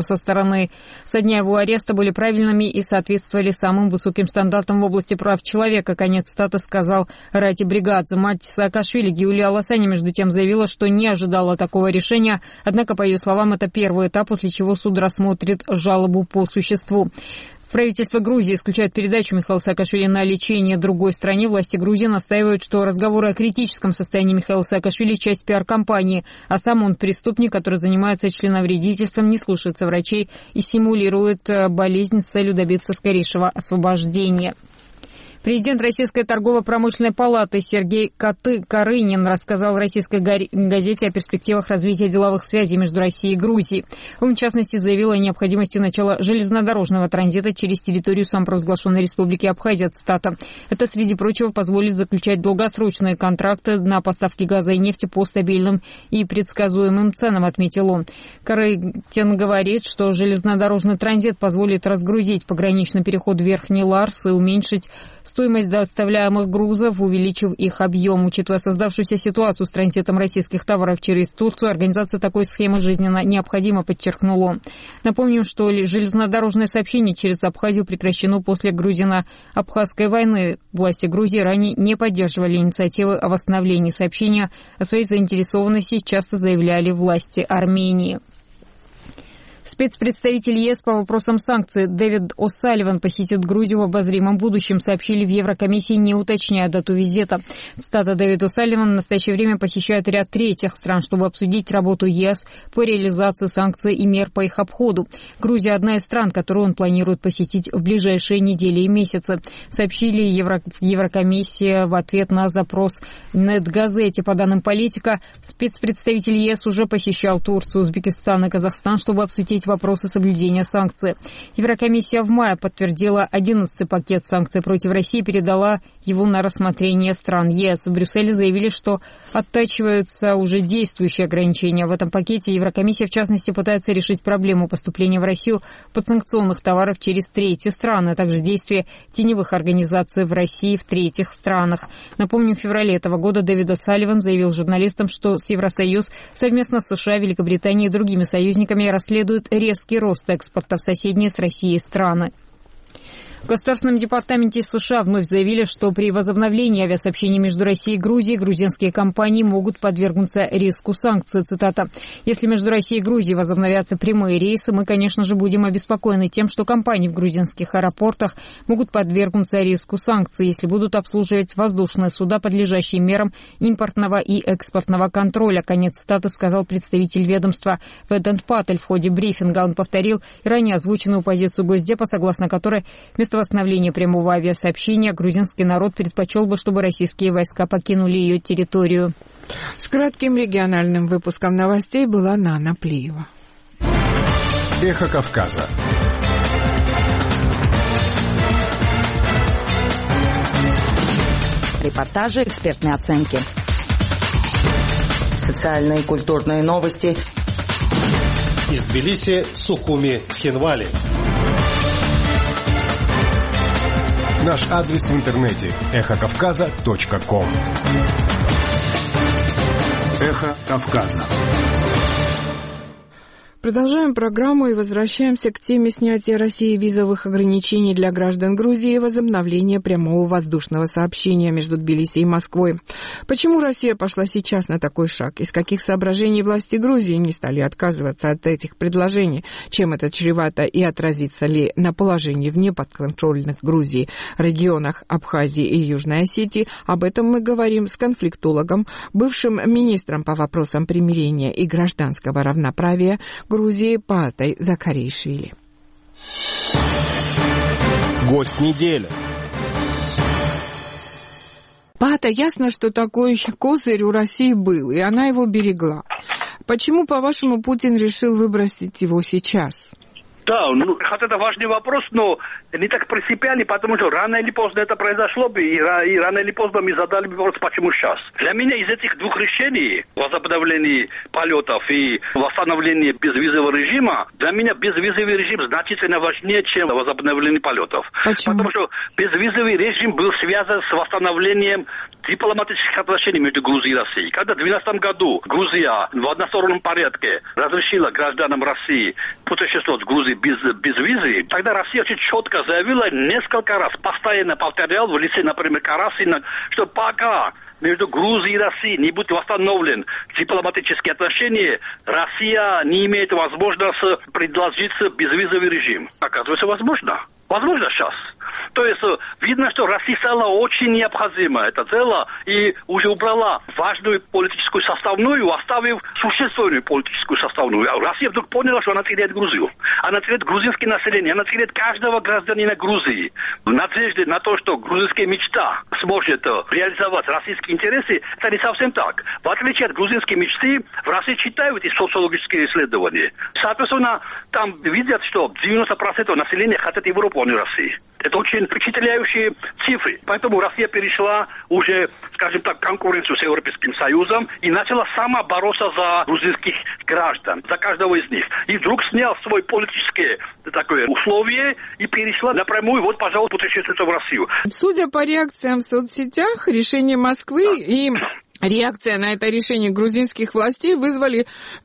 со дня его ареста были правильными и соответствовали самым высоким стандартам в области прав человека». Конец цитаты, сказал Рати Бригадзе. Мать Саакашвили Гиулия Аласани, между тем, заявила, что не ожидала такого решения, однако, по ее словам, это первый этап, после чего суд рассмотрит жалобу по существу. Правительство Грузии исключает передачу Михаила Саакашвили на лечение другой стране. Власти Грузии настаивают, что разговоры о критическом состоянии Михаила Саакашвили – часть пиар-компании, а сам он преступник, который занимается членовредительством, не слушается врачей и симулирует болезнь с целью добиться скорейшего освобождения. Президент Российской торгово-промышленной палаты Сергей Карынин рассказал российской газете о перспективах развития деловых связей между Россией и Грузией. Он, в частности, заявил о необходимости начала железнодорожного транзита через территорию самопровозглашенной Республики Абхазия. Цитата. «Это, среди прочего, позволит заключать долгосрочные контракты на поставки газа и нефти по стабильным и предсказуемым ценам», отметил он. Карынин говорит, что железнодорожный транзит позволит разгрузить пограничный переход Верхний Ларс и уменьшить стоимость доставляемых грузов, увеличив их объем. Учитывая создавшуюся ситуацию с транзитом российских товаров через Турцию, организация такой схемы жизненно необходима, подчеркнул он. Напомним, что железнодорожное сообщение через Абхазию прекращено после грузино-абхазской войны. Власти Грузии ранее не поддерживали инициативы о восстановлении сообщения. О своей заинтересованности часто заявляли власти Армении. Спецпредставитель ЕС по вопросам санкций Дэвид О'Салливан посетит Грузию в обозримом будущем, сообщили в Еврокомиссии, не уточняя дату визита. Цитата. Дэвид О'Салливан в настоящее время посещает ряд третьих стран, чтобы обсудить работу ЕС по реализации санкций и мер по их обходу. Грузия – одна из стран, которую он планирует посетить в ближайшие недели и месяцы, сообщили в Еврокомиссии в ответ на запрос Нетгазете. По данным Политика, спецпредставитель ЕС уже посещал Турцию, Узбекистан и Казахстан, чтобы обсудить вопросы соблюдения санкций. Еврокомиссия в мае подтвердила 11-й пакет санкций против России и передала его на рассмотрение стран ЕС. В Брюсселе заявили, что оттачиваются уже действующие ограничения. В этом пакете Еврокомиссия, в частности, пытается решить проблему поступления в Россию подсанкционных товаров через третьи страны, а также действия теневых организаций в России в третьих странах. Напомню, в феврале этого года Дэвид О'Салливан заявил журналистам, что Евросоюз совместно с США, Великобританией и другими союзниками расследует резкий рост экспорта в соседние с Россией страны. В Государственном департаменте США вновь заявили, что при возобновлении авиасообщений между Россией и Грузией грузинские компании могут подвергнуться риску санкций. Цитата. «Если между Россией и Грузией возобновятся прямые рейсы, мы, конечно же, будем обеспокоены тем, что компании в грузинских аэропортах могут подвергнуться риску санкций, если будут обслуживать воздушные суда, подлежащие мерам импортного и экспортного контроля». Конец цитаты, сказал представитель ведомства Ведант Патель в ходе брифинга. Он повторил ранее озвученную позицию Госдепа, согласно которой вместо восстановления прямого авиасообщения грузинский народ предпочел бы, чтобы российские войска покинули ее территорию. С кратким региональным выпуском новостей была Нана Плиева. Эхо Кавказа. Репортажи, экспертные оценки. Социальные и культурные новости. Из Тбилиси, Сухуми, Цхинвали. Наш адрес в интернете – эхокавказа.ком. Эхо Кавказа. Продолжаем программу и возвращаемся к теме снятия России визовых ограничений для граждан Грузии и возобновления прямого воздушного сообщения между Тбилиси и Москвой. Почему Россия пошла сейчас на такой шаг? Из каких соображений власти Грузии не стали отказываться от этих предложений? Чем это чревато и отразится ли на положении в неподконтрольных Грузии регионах Абхазии и Южной Осетии? Об этом мы говорим с конфликтологом, бывшим министром по вопросам примирения и гражданского равноправия Грузии Паатай Закаришвили. Гость недели. Паатай, ясно, что такой козырь у России был, и она его берегла. Почему, по-вашему, Путин решил выбросить его сейчас? Да, хотя это важный вопрос, но не так принципиальный, потому что рано или поздно это произошло бы, и рано или поздно мы задали бы вопрос, почему сейчас. Для меня из этих двух решений, возобновления полетов и восстановления безвизового режима, для меня безвизовый режим значительно важнее, чем возобновление полетов. Почему? Потому что безвизовый режим был связан с восстановлением дипломатических отношений между Грузией и Россией. Когда в 2012 году Грузия в одностороннем порядке разрешила гражданам России путешествовать в Грузии без визы, тогда Россия очень четко заявила несколько раз, постоянно повторял в лице, например, Карасина, что пока между Грузией и Россией не будет восстановлен дипломатические отношения, Россия не имеет возможности предложить безвизовый режим. Оказывается, возможно. Возможно, сейчас. То есть, видно, что Россия стала очень необходима это дело и уже убрала важную политическую составную, оставив существенную политическую составную. А Россия вдруг поняла, что она теряет Грузию. Она теряет грузинское население, она теряет каждого гражданина Грузии. В надежде на то, что грузинская мечта сможет реализовать российские интересы, это не совсем так. В отличие от грузинской мечты, в России читают эти социологические исследования. Соответственно, там видят, что 90% населения хотят Европу, а не России. Это очень впечатляющие цифры. Поэтому Россия перешла уже, скажем так, конкуренцию с Европейским Союзом и начала сама бороться за грузинских граждан, за каждого из них. И вдруг снял свои политические такое условие и перешла напрямую, вот, пожалуйста, путешествуйте в Россию. Судя по реакциям в соцсетях, решение Москвы и реакция на это решение грузинских властей вызвали,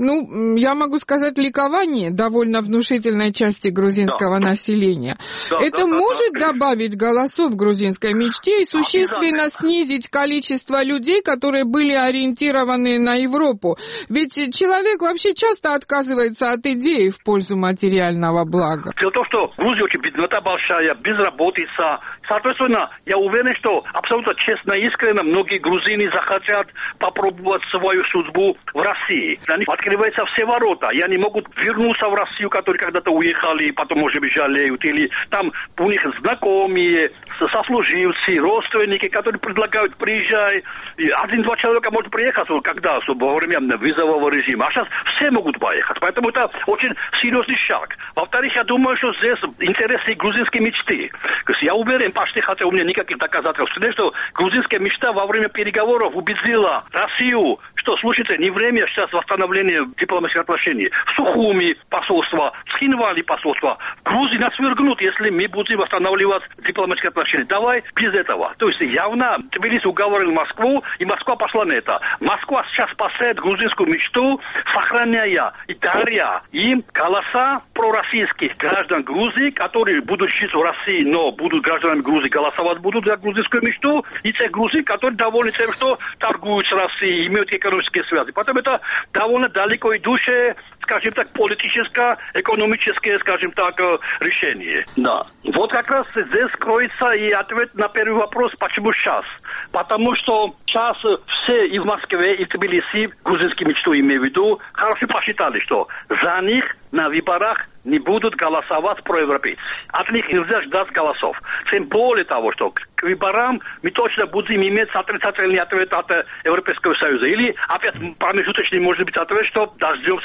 я могу сказать, ликование довольно внушительной части грузинского населения. Это может добавить голосов в грузинской мечте и существенно снизить количество людей, которые были ориентированы на Европу. Ведь человек вообще часто отказывается от идеи в пользу материального блага. Дело в том, что в Грузии очень беднота большая, безработица. Соответственно, я уверен, что абсолютно честно и искренне многие грузины захотят попробовать свою судьбу в России. Для них открываются все ворота, и они могут вернуться в Россию, которые когда-то уехали, потом, может быть, жалеют, или там у них знакомые, сослуживцы, родственники, которые предлагают, приезжай. Один-два человека может приехать, когда, во время визового режима, а сейчас все могут поехать. Поэтому это очень серьезный шаг. Во-вторых, я думаю, что здесь интересы грузинской мечты. Я уверен, почти, хотя у меня никаких доказательств, что грузинская мечта во время переговоров убедила Россию, что, слушайте, не время сейчас восстановления дипломатических отношений. В Сухуми посольство, в Хинвали посольство. В Грузии нас свергнут, если мы будем восстанавливать дипломатические отношения. Давай без этого. То есть явно Тбилиси уговорил Москву, и Москва пошла на это. Москва сейчас спасает грузинскую мечту, сохраняя и даря им голоса пророссийских граждан Грузии, которые будут жить в России, но будут гражданами Грузии, голосовать будут за грузинскую мечту, и тех грузин, которые довольны тем, что торгуют с Россией, имеют экономические связи. Поэтому это довольно далеко идущее, скажем так, политическое, экономическое, скажем так, решение. Да. Вот как раз здесь кроется и ответ на первый вопрос, почему сейчас. Потому что сейчас все и в Москве, и в Тбилиси, грузинскую мечту имею в виду, хорошо посчитали, что за них на выборах не будут голосовать проевропейцы. От них нельзя ждать голосов. Тем более того, что к выборам мы точно будем иметь отрицательный ответ от Европейского Союза. Или опять промежуточный может быть ответ, что дождемся результата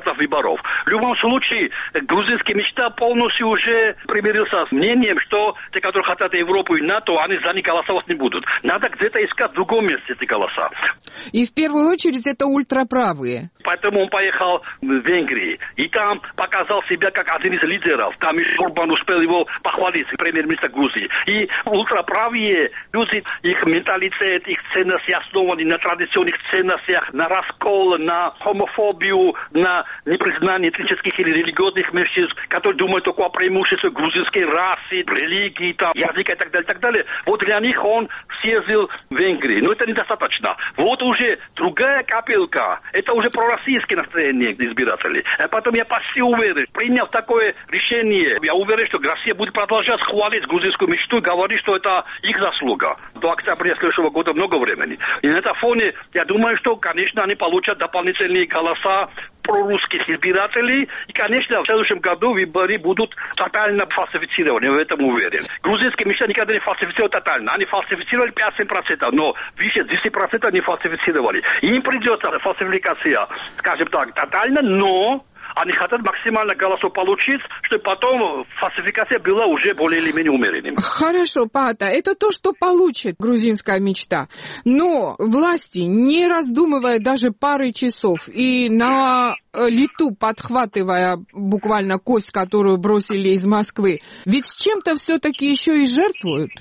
результатов выборов. В любом случае, грузинская мечта полностью уже примирился с мнением, что те, которые хотят Европу и НАТО, они за них голосовать не будут. Надо где-то искать в другом месте эти голоса. И в первую очередь это ультраправые. Поэтому он поехал в Венгрию. И там показал себя как один из лидеров. Там еще Орбан успел его похвалить, премьер-министр Грузии. И ультраправые люди, их менталитет, их ценности основаны на традиционных ценностях, на раскол, на хомофобию, на непризнание этнических или религиозных меньшинств, которые думают только о преимуществе грузинской расы, религии, там, языка и так далее, и так далее. Вот для них он съездил в Венгрию. Но это недостаточно. Вот уже другая капелька. Это уже пророссийские настроения избирателей. А потом я почти уверен, приняв такое решение, я уверен, что Россия будет продолжать хвалить грузинскую мечту и говорить, что это их заслуга. До октября следующего года много времени. И на этом фоне, я думаю, что, конечно, они получат дополнительные голоса прорусских избирателей. И, конечно, в следующем году выборы будут тотально фальсифицированы, я в этом уверен. Грузинские мечты никогда не фальсифицировали тотально. Они фальсифицировали 5-7%, но выше 10% не фальсифицировали. Им придется фальсификация, скажем так, тотально, но они хотят максимально голосов получить, чтобы потом фальсификация была уже более или менее умеренной. Хорошо, Пата, это то, что получит грузинская мечта. Но власти, не раздумывая даже пары часов и на лету подхватывая буквально кость, которую бросили из Москвы, ведь с чем-то все-таки еще и жертвуют?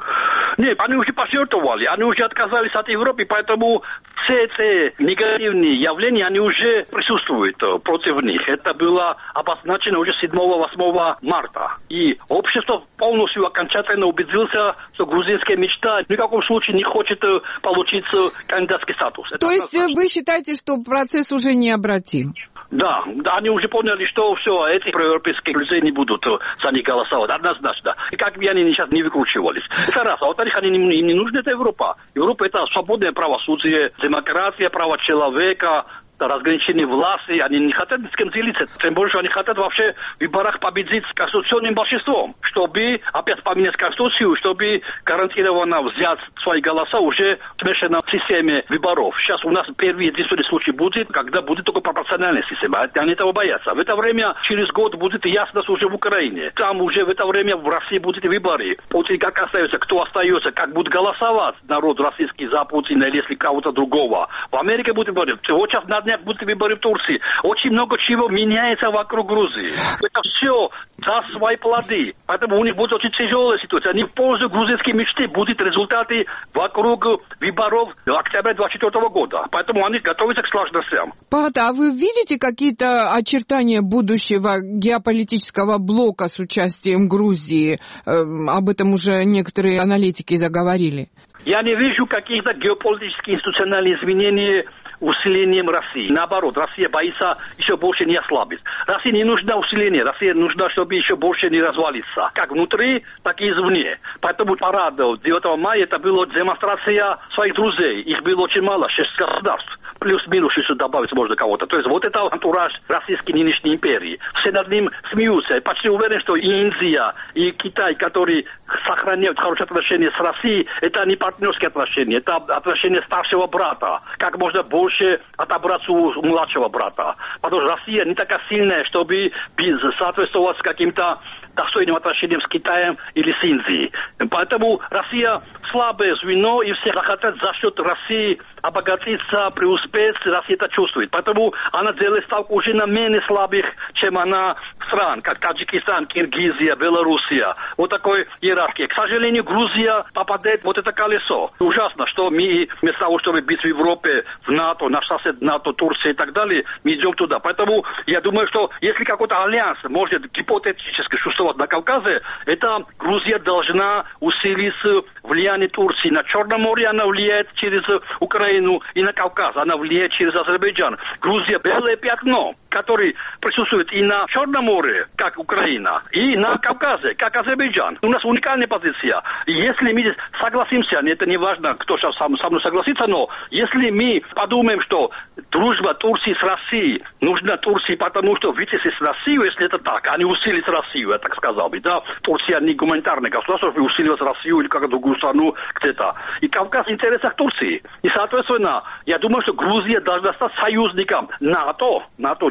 Нет, они уже пожертвовали, они уже отказались от Европы, поэтому все эти негативные явления, они уже присутствуют против них. Это было обозначено уже 7-8 марта. И общество полностью окончательно убедилось, что грузинская мечта ни в каком случае не хочет получить кандидатский статус. То есть вы считаете, что процесс уже необратим? Да, они уже поняли, что все, эти проевропейские люди не будут за них голосовать, однозначно. И как бы они сейчас не выкручивались. Это раз. А во-вторых, им не нужна эта Европа. Европа — это свободное правосудие, демократия, права человека, разграничение власти. Они не хотят ни с кем делиться. Тем более, что они хотят вообще в выборах победить конституционным большинством, чтобы опять поменять конституцию, чтобы гарантированно взять свои голоса уже в смешанной системе выборов. Сейчас у нас первый единственный случай будет, когда будет только пропорциональная система. Они этого боятся. В это время, через год, будет ясность уже в Украине. Там уже в это время в России будут выборы. Путин как остается, кто остается, как будет голосовать народ российский за Путина или если кого-то другого. В Америке будет выборы. Сейчас на днях будут выборы в Турции. Очень много чего меняется вокруг Грузии. Это все даст свои плоды. Поэтому у них будет очень тяжелая ситуация. Они в пользу грузинской мечты будут результаты вокруг выборов октября 2024 года. Поэтому они готовятся к сложностям. Пата, а вы видите какие-то очертания будущего геополитического блока с участием Грузии? Об этом уже некоторые аналитики заговорили. Я не вижу каких-то геополитических институциональных изменений усилением России. Наоборот, Россия боится еще больше не ослабить. России не нужно усиление, России нужно, чтобы еще больше не развалиться. Как внутри, так и извне. Поэтому парад 9 мая это была демонстрация своих друзей. Их было очень мало, 6 государств. Плюс-минус еще добавить можно кого-то. То есть вот это антураж российской нынешней империи. Все над ним смеются. Я почти уверен, что и Индия, и Китай, которые сохраняют хорошие отношения с Россией, это не партнерские отношения, это отношения старшего брата. Как можно больше отобраться у младшего брата. Потому что Россия не такая сильная, чтобы соответствовать с каким-то достойным отношением с Китаем или с Индией. Поэтому Россия слабое звено, и все хотят за счет России обогатиться, преуспеть. Россия это чувствует. Поэтому она делает ставку уже на менее слабых, чем она стран, как Таджикистан, Киргизия, Белоруссия. Вот такой иерархии. К сожалению, Грузия попадает в вот это колесо. Ужасно, что мы вместо того, чтобы быть в Европе, в НАТО, наш сосед НАТО, Турция и так далее, мы идем туда. Поэтому я думаю, что если какой-то альянс может гипотетически существовать на Кавказе, это Грузия должна усилить влияние Турции. На Черном море она влияет через Украину, и на Кавказ она влияет через Азербайджан. Грузия — белое пятно, которое присутствует и на Черном море, как Украина, и на Кавказе, как Азербайджан. У нас уникальная позиция. И если мы согласимся, это не важно, кто сейчас со мной согласится, но если мы подумаем, что дружба Турции с Россией нужна Турции, потому что вытеснить Россию, если это так, а не усилить Россию, я так сказал бы, да, Турция не гуманитарное государство, чтобы усиливать Россию или как другую страну где-то. И Кавказ в интересах Турции. И, соответственно, я думаю, что Грузия должна стать союзником НАТО, не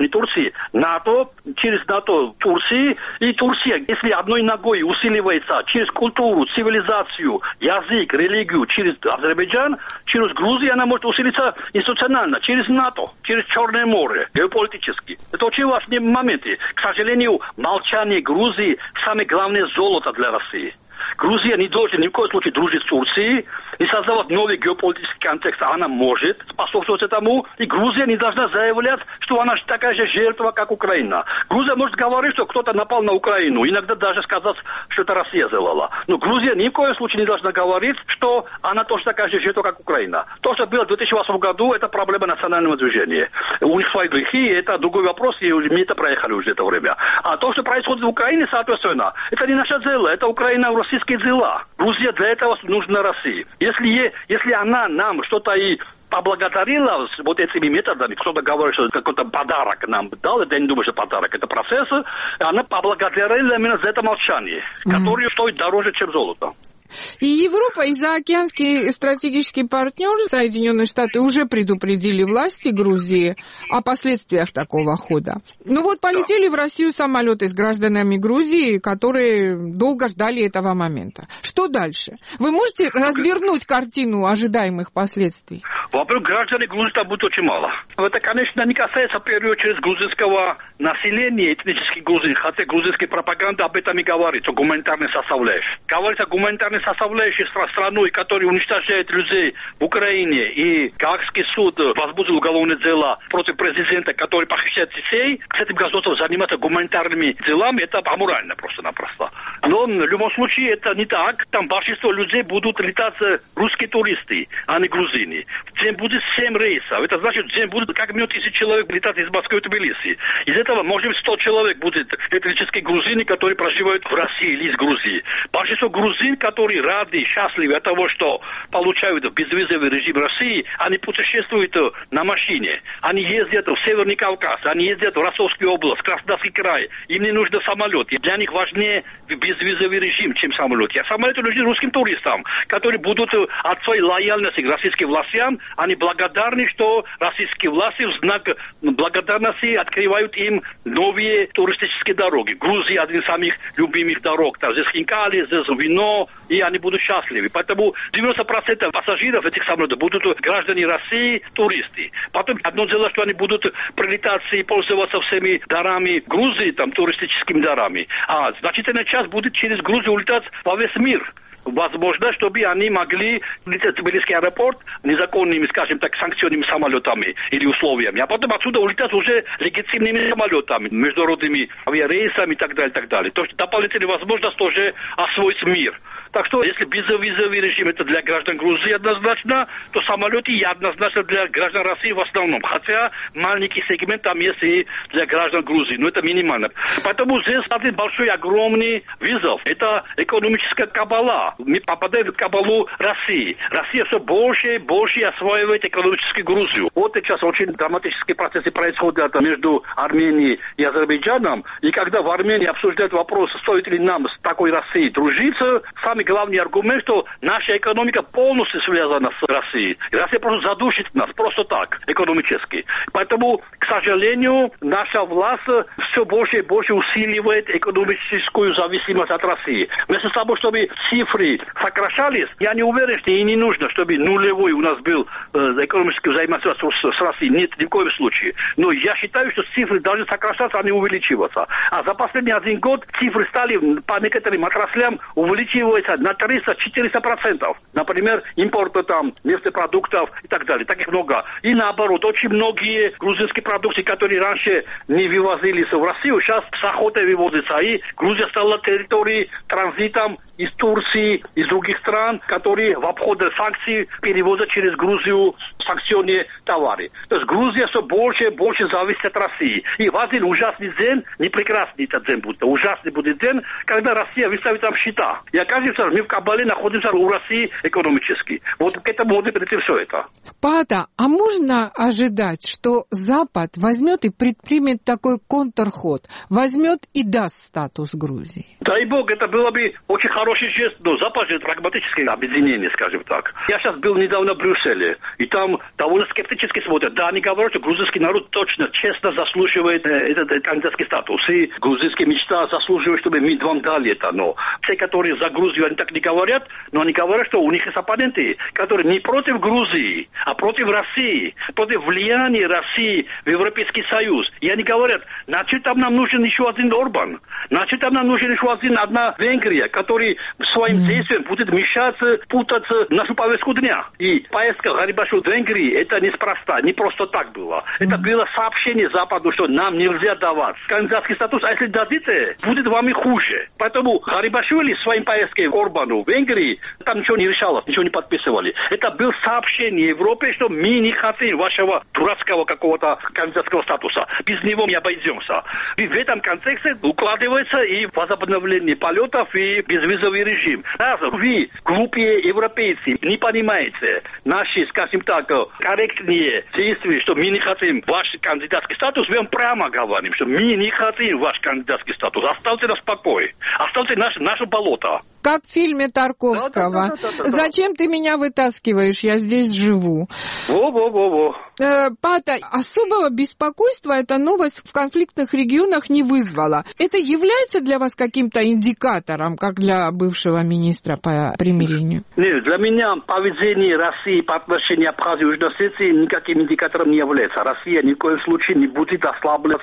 Турции, НАТО, через НАТО Турции. И Турция, если одной ногой усиливается через культуру, цивилизацию, язык, религию, через Азербайджан, через Грузию она может усилиться институционально, через НАТО, через Черное море, геополитически. Это очень важные моменты. К сожалению, молчание Грузии – самое главное золото для России. Грузия не должна ни в коем случае дружить с Турцией и создавать новый геополитический контекст. Она может способствовать этому. И Грузия не должна заявлять, что она такая же жертва, как Украина. Грузия может говорить, что кто-то напал на Украину. Иногда даже сказать, что это Россия сделала. Но Грузия ни в коем случае не должна говорить, что она тоже такая же жертва, как Украина. То, что было в 2008 году, это проблема национального движения. У них свои грехи, это другой вопрос, и мы это проехали уже это время. А то, что происходит в Украине, соответственно, это не наше дело. Это Украина в российские дела. Грузия для этого нужна России. Если она нам что-то и поблагодарила вот этими методами, кто-то говорит, что какой-то подарок нам дал, я не думаю, что подарок, это процесс, она поблагодарила именно за это молчание, которое стоит дороже, чем золото. И Европа, и заокеанские стратегические партнеры, Соединенные Штаты, уже предупредили власти Грузии о последствиях такого хода. Ну вот полетели в Россию самолеты с гражданами Грузии, которые долго ждали этого момента. Что дальше? Вы можете развернуть картину ожидаемых последствий? Во-первых, граждане Грузии там будет очень мало. Это, конечно, не касается в первую очередь грузинского населения, этнических грузин, хотя грузинская пропаганда об этом и говорит, о гуманитарной составляющей. Говорится о гуманитарной составляющей страной, которая уничтожает людей в Украине, и Гаагский суд возбудил уголовное дело против президента, который похищает детей. С этим государством заниматься гуманитарными делами, это аморально просто-напросто. Но в любом случае это не так. Там большинство людей будут летать русские туристы, а не грузины. В день будет 7 рейсов. Это значит, в день будет как минимум 1000 человек летать из Москвы в Тбилиси. Из этого, может быть, 100 человек будет этнические грузины, которые проживают в России или из Грузии. Большинство грузин, которые рады, счастливы от того, что получают безвизовый режим России, они путешествуют на машине. Они ездят в Северный Кавказ, они ездят в Ростовскую область, в Краснодарский край. Им не нужен самолет. И для них важнее безвизовый режим, чем самолет. А самолет нужен русским туристам, которые будут от своей лояльности к российским властям, они благодарны, что российские власти в знак благодарности открывают им новые туристические дороги. Грузия один из самых любимых дорог. Там здесь хинкали, здесь вино, и они будут счастливы. Поэтому 90% пассажиров этих самолетов будут граждане России, туристы. Потом одно дело, что они будут прилетать и пользоваться всеми дарами Грузии, там, туристическими дарами. А значительная часть будет через Грузию улетать во весь мир. Возможно, чтобы они могли лететь в Тбилисский аэропорт незаконными, скажем так, санкционными самолетами или условиями, а потом отсюда улетать уже легитимными самолетами, международными авиарейсами и так далее, и так далее. То есть дополнительная возможность тоже освоить мир. Так что, если безвизовый режим это для граждан Грузии однозначно, то самолеты и однозначно для граждан России в основном. Хотя маленький сегмент там есть и для граждан Грузии, но это минимально. Поэтому здесь один большой, огромный вызов. Это экономическая кабала. Мы попадаем в кабалу России. Россия все больше и больше осваивает экономическую Грузию. Вот сейчас очень драматические процессы происходят между Арменией и Азербайджаном. И когда в Армении обсуждают вопрос, стоит ли нам с такой Россией дружиться, самый главный аргумент, что наша экономика полностью связана с Россией. Россия просто задушит нас, просто так, экономически. Поэтому, к сожалению, наша власть все больше и больше усиливает экономическую зависимость от России. Вместо того, чтобы цифры сокращались, я не уверен, что и не нужно, чтобы нулевой у нас был экономический взаимосвязь с Россией. Нет, ни в коем случае. Но я считаю, что цифры должны сокращаться, а не увеличиваться. А за последний 1 год цифры стали по некоторым отраслям увеличиваться на 300-400%. Например, импорта там, нефтепродуктов и так далее. Таких много. И наоборот, очень многие грузинские продукты, которые раньше не вывозились в Россию, сейчас с охотой вывозятся. И Грузия стала территорией транзитом из Турции, из других стран, которые в обход санкций перевозят через Грузию санкционные товары. То есть Грузия все больше и больше зависит от России. И в один ужасный день, не прекрасный этот день будет, ужасный будет день, когда Россия выставит там счета. И окажется, находимся, мы в кабале находимся у России экономически. Вот к этому можно прийти все это. Пата, а можно ожидать, что Запад возьмет и предпримет такой контрход, возьмет и даст статус Грузии? Дай бог, это было бы очень хороший жест, но Запад же прагматическое объединение, скажем так. Я сейчас был недавно в Брюсселе, и там довольно скептически смотрят. Да, они говорят, что грузинский народ точно, честно заслуживает этот кандидатский статус. И грузинская мечта заслуживает, чтобы мы вам дали это. Но те, которые за Грузию, они так не говорят, но они говорят, что у них есть оппоненты, которые не против Грузии, а против России, против влияния России в Европейский Союз. И они говорят, значит, там нам нужен еще один Орбан, значит, там нам нужен еще одна Венгрия, который своим действием будет мешаться, путаться в нашу повестку дня. И поездка Гарибашвили в Венгрии, это неспроста, не просто так было. Это было сообщение Западу, что нам нельзя давать кандидатский статус, а если дадите, будет вам и хуже. Поэтому Гарибашвили своим поездкой к Орбану в Венгрии, там ничего не решалось, ничего не подписывали. Это было сообщение Европе, что мы не хотим вашего дурацкого какого-то кандидатского статуса. Без него не обойдемся. И в этом контексте укладывается и возобновление полетов, и безвизовый режим. Раз вы, глупые европейцы, не понимаете наши, скажем так, корректные действия, что мы не хотим ваш кандидатский статус, мы вам прямо говорим, что мы не хотим ваш кандидатский статус. Оставьте нас в покое. Оставьте наше болото. Как в фильме Тарковского. Да. Зачем ты меня вытаскиваешь? Я здесь живу. Во-во-во-во. Пата, особого беспокойства эта новость в конфликтных регионах не вызвала. Это является для вас каким-то индикатором, как для бывшего министра по примирению? Нет, для меня поведение России по отношению к Абхазии и Южной Осетии никаким индикатором не является. Россия ни в коем случае не будет ослаблять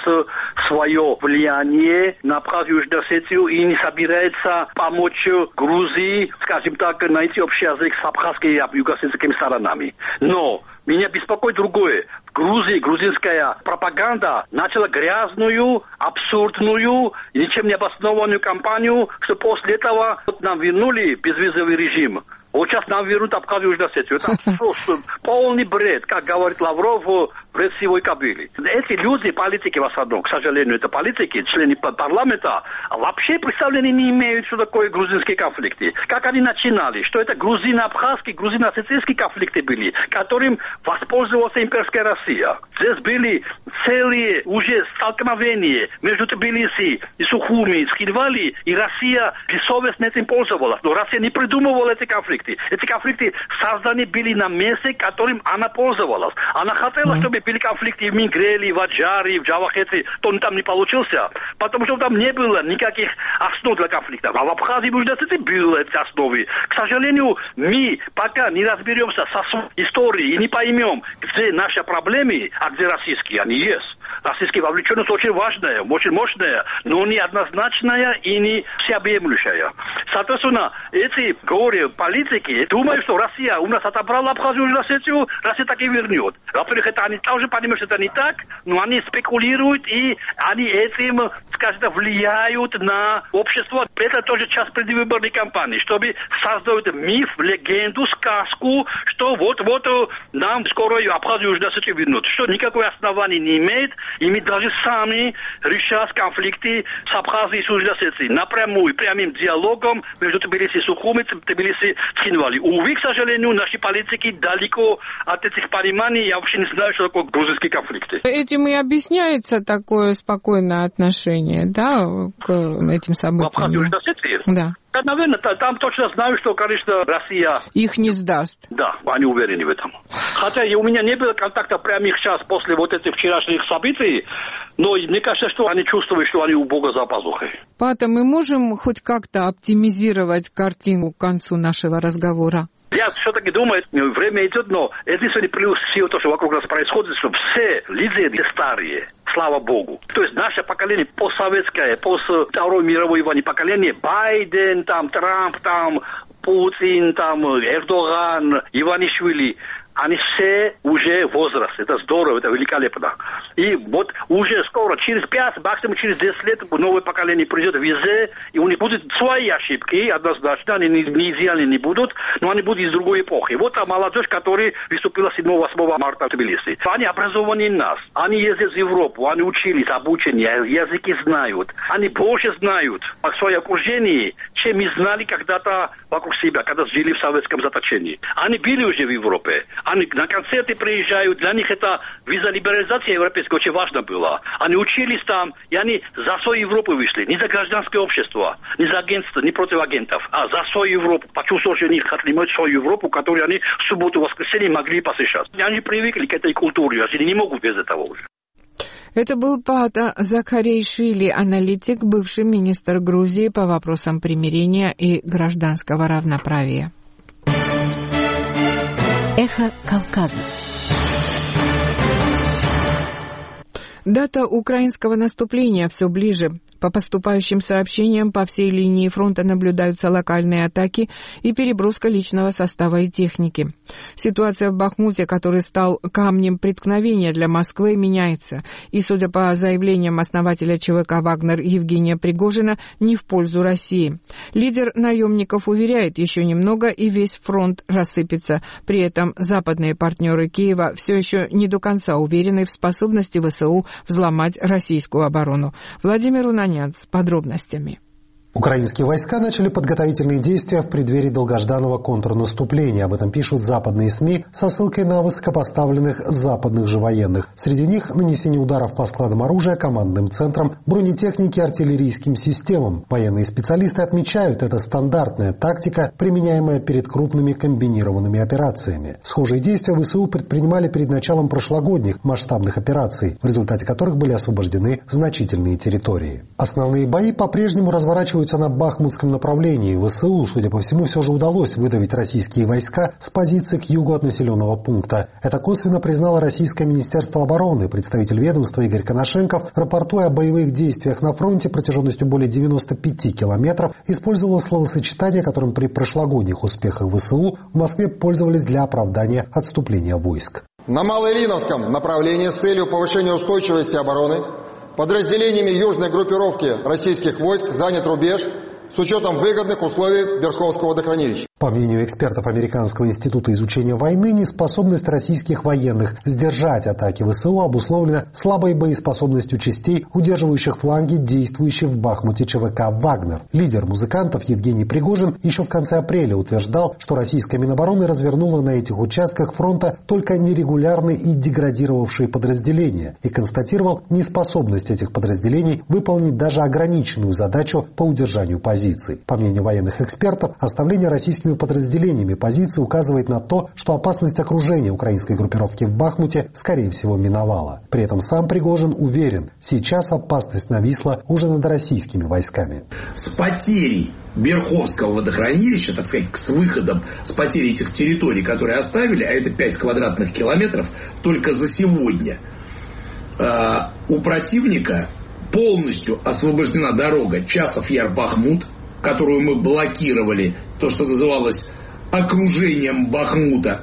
свое влияние на Абхазию и Южную Осетию и не собирается помочь Грузии, скажем так, найти общий язык с абхазской и юго-осетинскими сторонами. Но меня беспокоит другое. В Грузии грузинская пропаганда начала грязную, абсурдную, ничем не обоснованную кампанию, что после этого нам вернули безвизовый режим. Вот сейчас нам вернут Абхазию и Южную Осетию. Это полный бред, как говорит Лавров, бред сивой кобылы. Эти люди, политики в основном, к сожалению, это политики, члены парламента, вообще представления не имеют, что такое грузинские конфликты. Как они начинали, что это грузино-абхазские, грузино-осетинские конфликты были, которым воспользовалась имперская Россия. Здесь были целые уже столкновения между Тбилиси и Сухуми, Схинвали, и Россия бессовестно этим пользовалась. Но Россия не придумывала эти конфликты. Эти конфликты созданы были на месте, которым она пользовалась. Она хотела, чтобы были конфликты в Мингреле, в Аджаре, в Джавахете, то он там не получился, потому что там не было никаких основ для конфликтов. А в Абхазии и Южной Осетии были эти основы. К сожалению, мы пока не разберемся со своей историей и не поймем, где наши проблемы, а где российские, они есть. Российская вовлеченность очень важная, очень мощная, но не однозначная и не всеобъемлющая. Соответственно, эти горе-политики думают, что Россия у нас отобрала Абхазию и Южную Осетию, Россия так и вернет. Во-первых, это они тоже понимают, что это не так, но они спекулируют и они этим, скажем, влияют на общество. Это тоже часть предвыборной кампании, чтобы создать миф, легенду, сказку, что вот-вот нам скоро Абхазию и Южную Осетию вернут. Что никакого основания не имеет. И мы должны сами решать конфликты с Абхазией и Южной Осетией напрямую, прямым диалогом между Тбилиси и Сухуми, Тбилиси и Схинвали. Увы, к сожалению, наши политики далеко от этих пониманий. Я вообще не знаю, что такое грузинские конфликты. Этим и объясняется такое спокойное отношение, да, к этим событиям? В Абхазии и Южной Осетии? Да. Наверное, там точно знаю, что, конечно, Россия... Их не сдаст. Да, они уверены в этом. Хотя у меня не было контакта прямых сейчас после вот этих вчерашних событий, но мне кажется, что они чувствуют, что они у Бога за пазухой. Пата, мы можем хоть как-то оптимизировать картину к концу нашего разговора? Я все-таки думаю, время идет, но единственный плюс всего того, что вокруг нас происходит, что все лидеры старые, слава Богу. То есть наше поколение постсоветское, после Второй мировой войны поколение, Байден, там, Трамп, там, Путин, там, Эрдоган, Иванишвили, они все уже возраст. Это здорово, это великолепно. И вот уже скоро, через 5, максимум через 10 лет, новое поколение придет везде, и у них будут свои ошибки, однозначно, они не идеальны не будут, но они будут из другой эпохи. Вот та молодежь, которая выступила 7-8 марта в Тбилиси. Они образованнее нас, они ездят в Европу, они учились, обучены, языки знают. Они больше знают о своем окружении, чем мы знали когда-то вокруг себя, когда жили в советском заточении. Они были уже в Европе. Они на концерты приезжают. Для них это виза либерализация европейская очень важна была. Они учились там, и они за свою Европу вышли. Не за гражданское общество, не за агентство, не против агентов, а за свою Европу. Почувствовали, что они хотели иметь свою Европу, которую они в субботу, воскресенье могли посещать. Они привыкли к этой культуре, они не могут без этого уже. Это был Паата Закхариашвили, аналитик, бывший министр Грузии по вопросам примирения и гражданского равноправия. Эхо Кавказа. Дата украинского наступления все ближе. По поступающим сообщениям, по всей линии фронта наблюдаются локальные атаки и переброска личного состава и техники. Ситуация в Бахмуте, который стал камнем преткновения для Москвы, меняется. И, судя по заявлениям основателя ЧВК «Вагнер» Евгения Пригожина, не в пользу России. Лидер наемников уверяет, еще немного и весь фронт рассыпется. При этом западные партнеры Киева все еще не до конца уверены в способности ВСУ взломать российскую оборону. Владимир Унанян с подробностями. Украинские войска начали подготовительные действия в преддверии долгожданного контрнаступления. Об этом пишут западные СМИ со ссылкой на высокопоставленных западных же военных. Среди них нанесение ударов по складам оружия, командным центрам, бронетехнике и артиллерийским системам. Военные специалисты отмечают, это стандартная тактика, применяемая перед крупными комбинированными операциями. Схожие действия ВСУ предпринимали перед началом прошлогодних масштабных операций, в результате которых были освобождены значительные территории. Основные бои по-прежнему разворачиваются на Бахмутском направлении. ВСУ, судя по всему, все же удалось выдавить российские войска с позиций к югу от населенного пункта. Это косвенно признало Российское Министерство обороны. Представитель ведомства Игорь Коношенков, рапортуя о боевых действиях на фронте протяженностью более 95 километров, использовал словосочетание, которым при прошлогодних успехах ВСУ в Москве пользовались для оправдания отступления войск. На Малоильиновском направлении с целью повышения устойчивости обороны подразделениями южной группировки российских войск занят рубеж с учетом выгодных условий Верховского водохранилища. По мнению экспертов Американского института изучения войны, неспособность российских военных сдержать атаки ВСУ обусловлена слабой боеспособностью частей, удерживающих фланги действующих в Бахмуте ЧВК «Вагнер». Лидер музыкантов Евгений Пригожин еще в конце апреля утверждал, что российская Минобороны развернула на этих участках фронта только нерегулярные и деградировавшие подразделения и констатировал неспособность этих подразделений выполнить даже ограниченную задачу по удержанию позиций. По мнению военных экспертов, оставление российскими подразделениями позиции указывает на то, что опасность окружения украинской группировки в Бахмуте, скорее всего, миновала. При этом сам Пригожин уверен, сейчас опасность нависла уже над российскими войсками. С потерей Верховского водохранилища, так сказать, с выходом, с потерей этих территорий, которые оставили, а это 5 квадратных километров, только за сегодня, у противника полностью освобождена дорога Часов-Яр-Бахмут, которую мы блокировали, то, что называлось окружением Бахмута.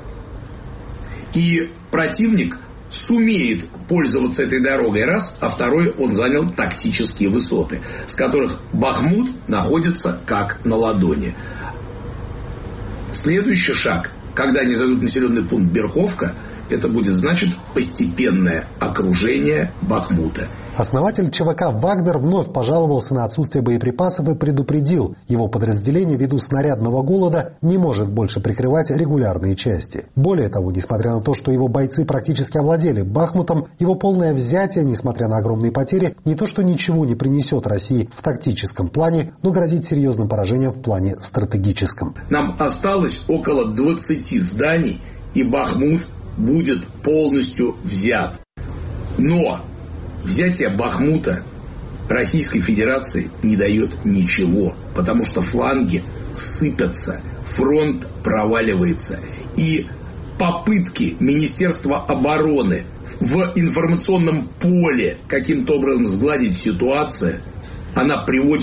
И противник сумеет пользоваться этой дорогой, раз, а второй, он занял тактические высоты, с которых Бахмут находится как на ладони. Следующий шаг, когда они зайдут в населенный пункт Берховка, это будет значит постепенное окружение Бахмута. Основатель ЧВК «Вагнер» вновь пожаловался на отсутствие боеприпасов и предупредил, его подразделение ввиду снарядного голода не может больше прикрывать регулярные части. Более того, несмотря на то, что его бойцы практически овладели Бахмутом, его полное взятие, несмотря на огромные потери, не то что ничего не принесет России в тактическом плане, но грозит серьезным поражением в плане стратегическом. Нам осталось около 20 зданий, и Бахмут будет полностью взят. Но взятие Бахмута Российской Федерации не дает ничего, потому что фланги сыпятся, фронт проваливается. И попытки Министерства обороны в информационном поле каким-то образом сгладить ситуацию, она приводит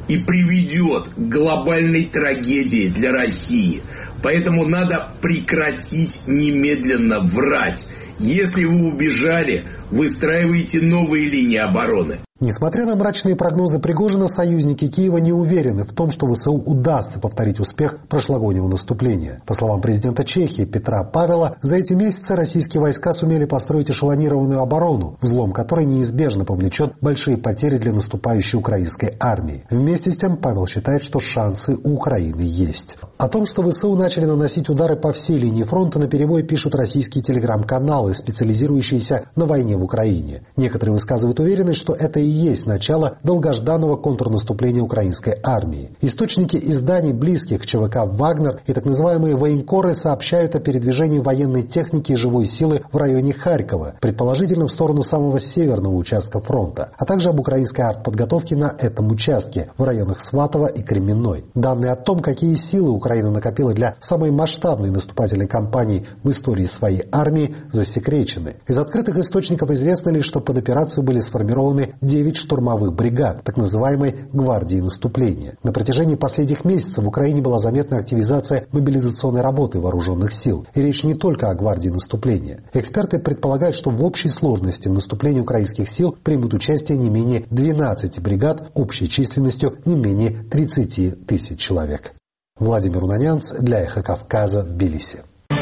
и приведет к глобальной трагедии для России. Поэтому надо прекратить немедленно врать. Если вы убежали, выстраивайте новые линии обороны. Несмотря на мрачные прогнозы Пригожина, союзники Киева не уверены в том, что ВСУ удастся повторить успех прошлогоднего наступления. По словам президента Чехии Петра Павела, за эти месяцы российские войска сумели построить эшелонированную оборону, взлом которой неизбежно повлечет большие потери для наступающей украинской армии. Вместе с тем Павел считает, что шансы у Украины есть. О том, что ВСУ начали наносить удары по всей линии фронта, наперебой пишут российские телеграм-каналы, специализирующиеся на войне в Украине. Некоторые высказывают уверенность, что это и есть начало долгожданного контрнаступления украинской армии. Источники изданий, близких к ЧВК «Вагнер» и так называемые военкоры сообщают о передвижении военной техники и живой силы в районе Харькова, предположительно в сторону самого северного участка фронта, а также об украинской артподготовке на этом участке в районах Сватово и Кременной. Данные о том, какие силы Украина накопила для самой масштабной наступательной кампании в истории своей армии, засекречены. Из открытых источников известно лишь, что под операцию были сформированы 9 штурмовых бригад, так называемой «гвардии наступления». На протяжении последних месяцев в Украине была заметна активизация мобилизационной работы вооруженных сил. И речь не только о гвардии наступления. Эксперты предполагают, что в общей сложности в наступлении украинских сил примут участие не менее 12 бригад общей численностью не менее 30 тысяч человек. Владимир Унанянц для «Эхо Кавказа», Тбилиси.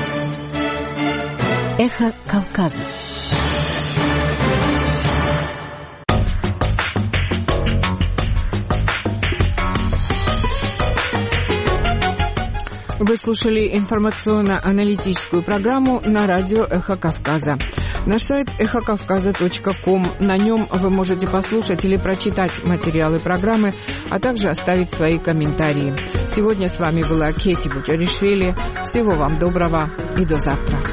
«Эхо Кавказа». Вы слушали информационно-аналитическую программу на радио «Эхо Кавказа». Наш сайт эхокавказа.ком. На нем вы можете послушать или прочитать материалы программы, а также оставить свои комментарии. Сегодня с вами была Кети Буджаришвили. Всего вам доброго и до завтра.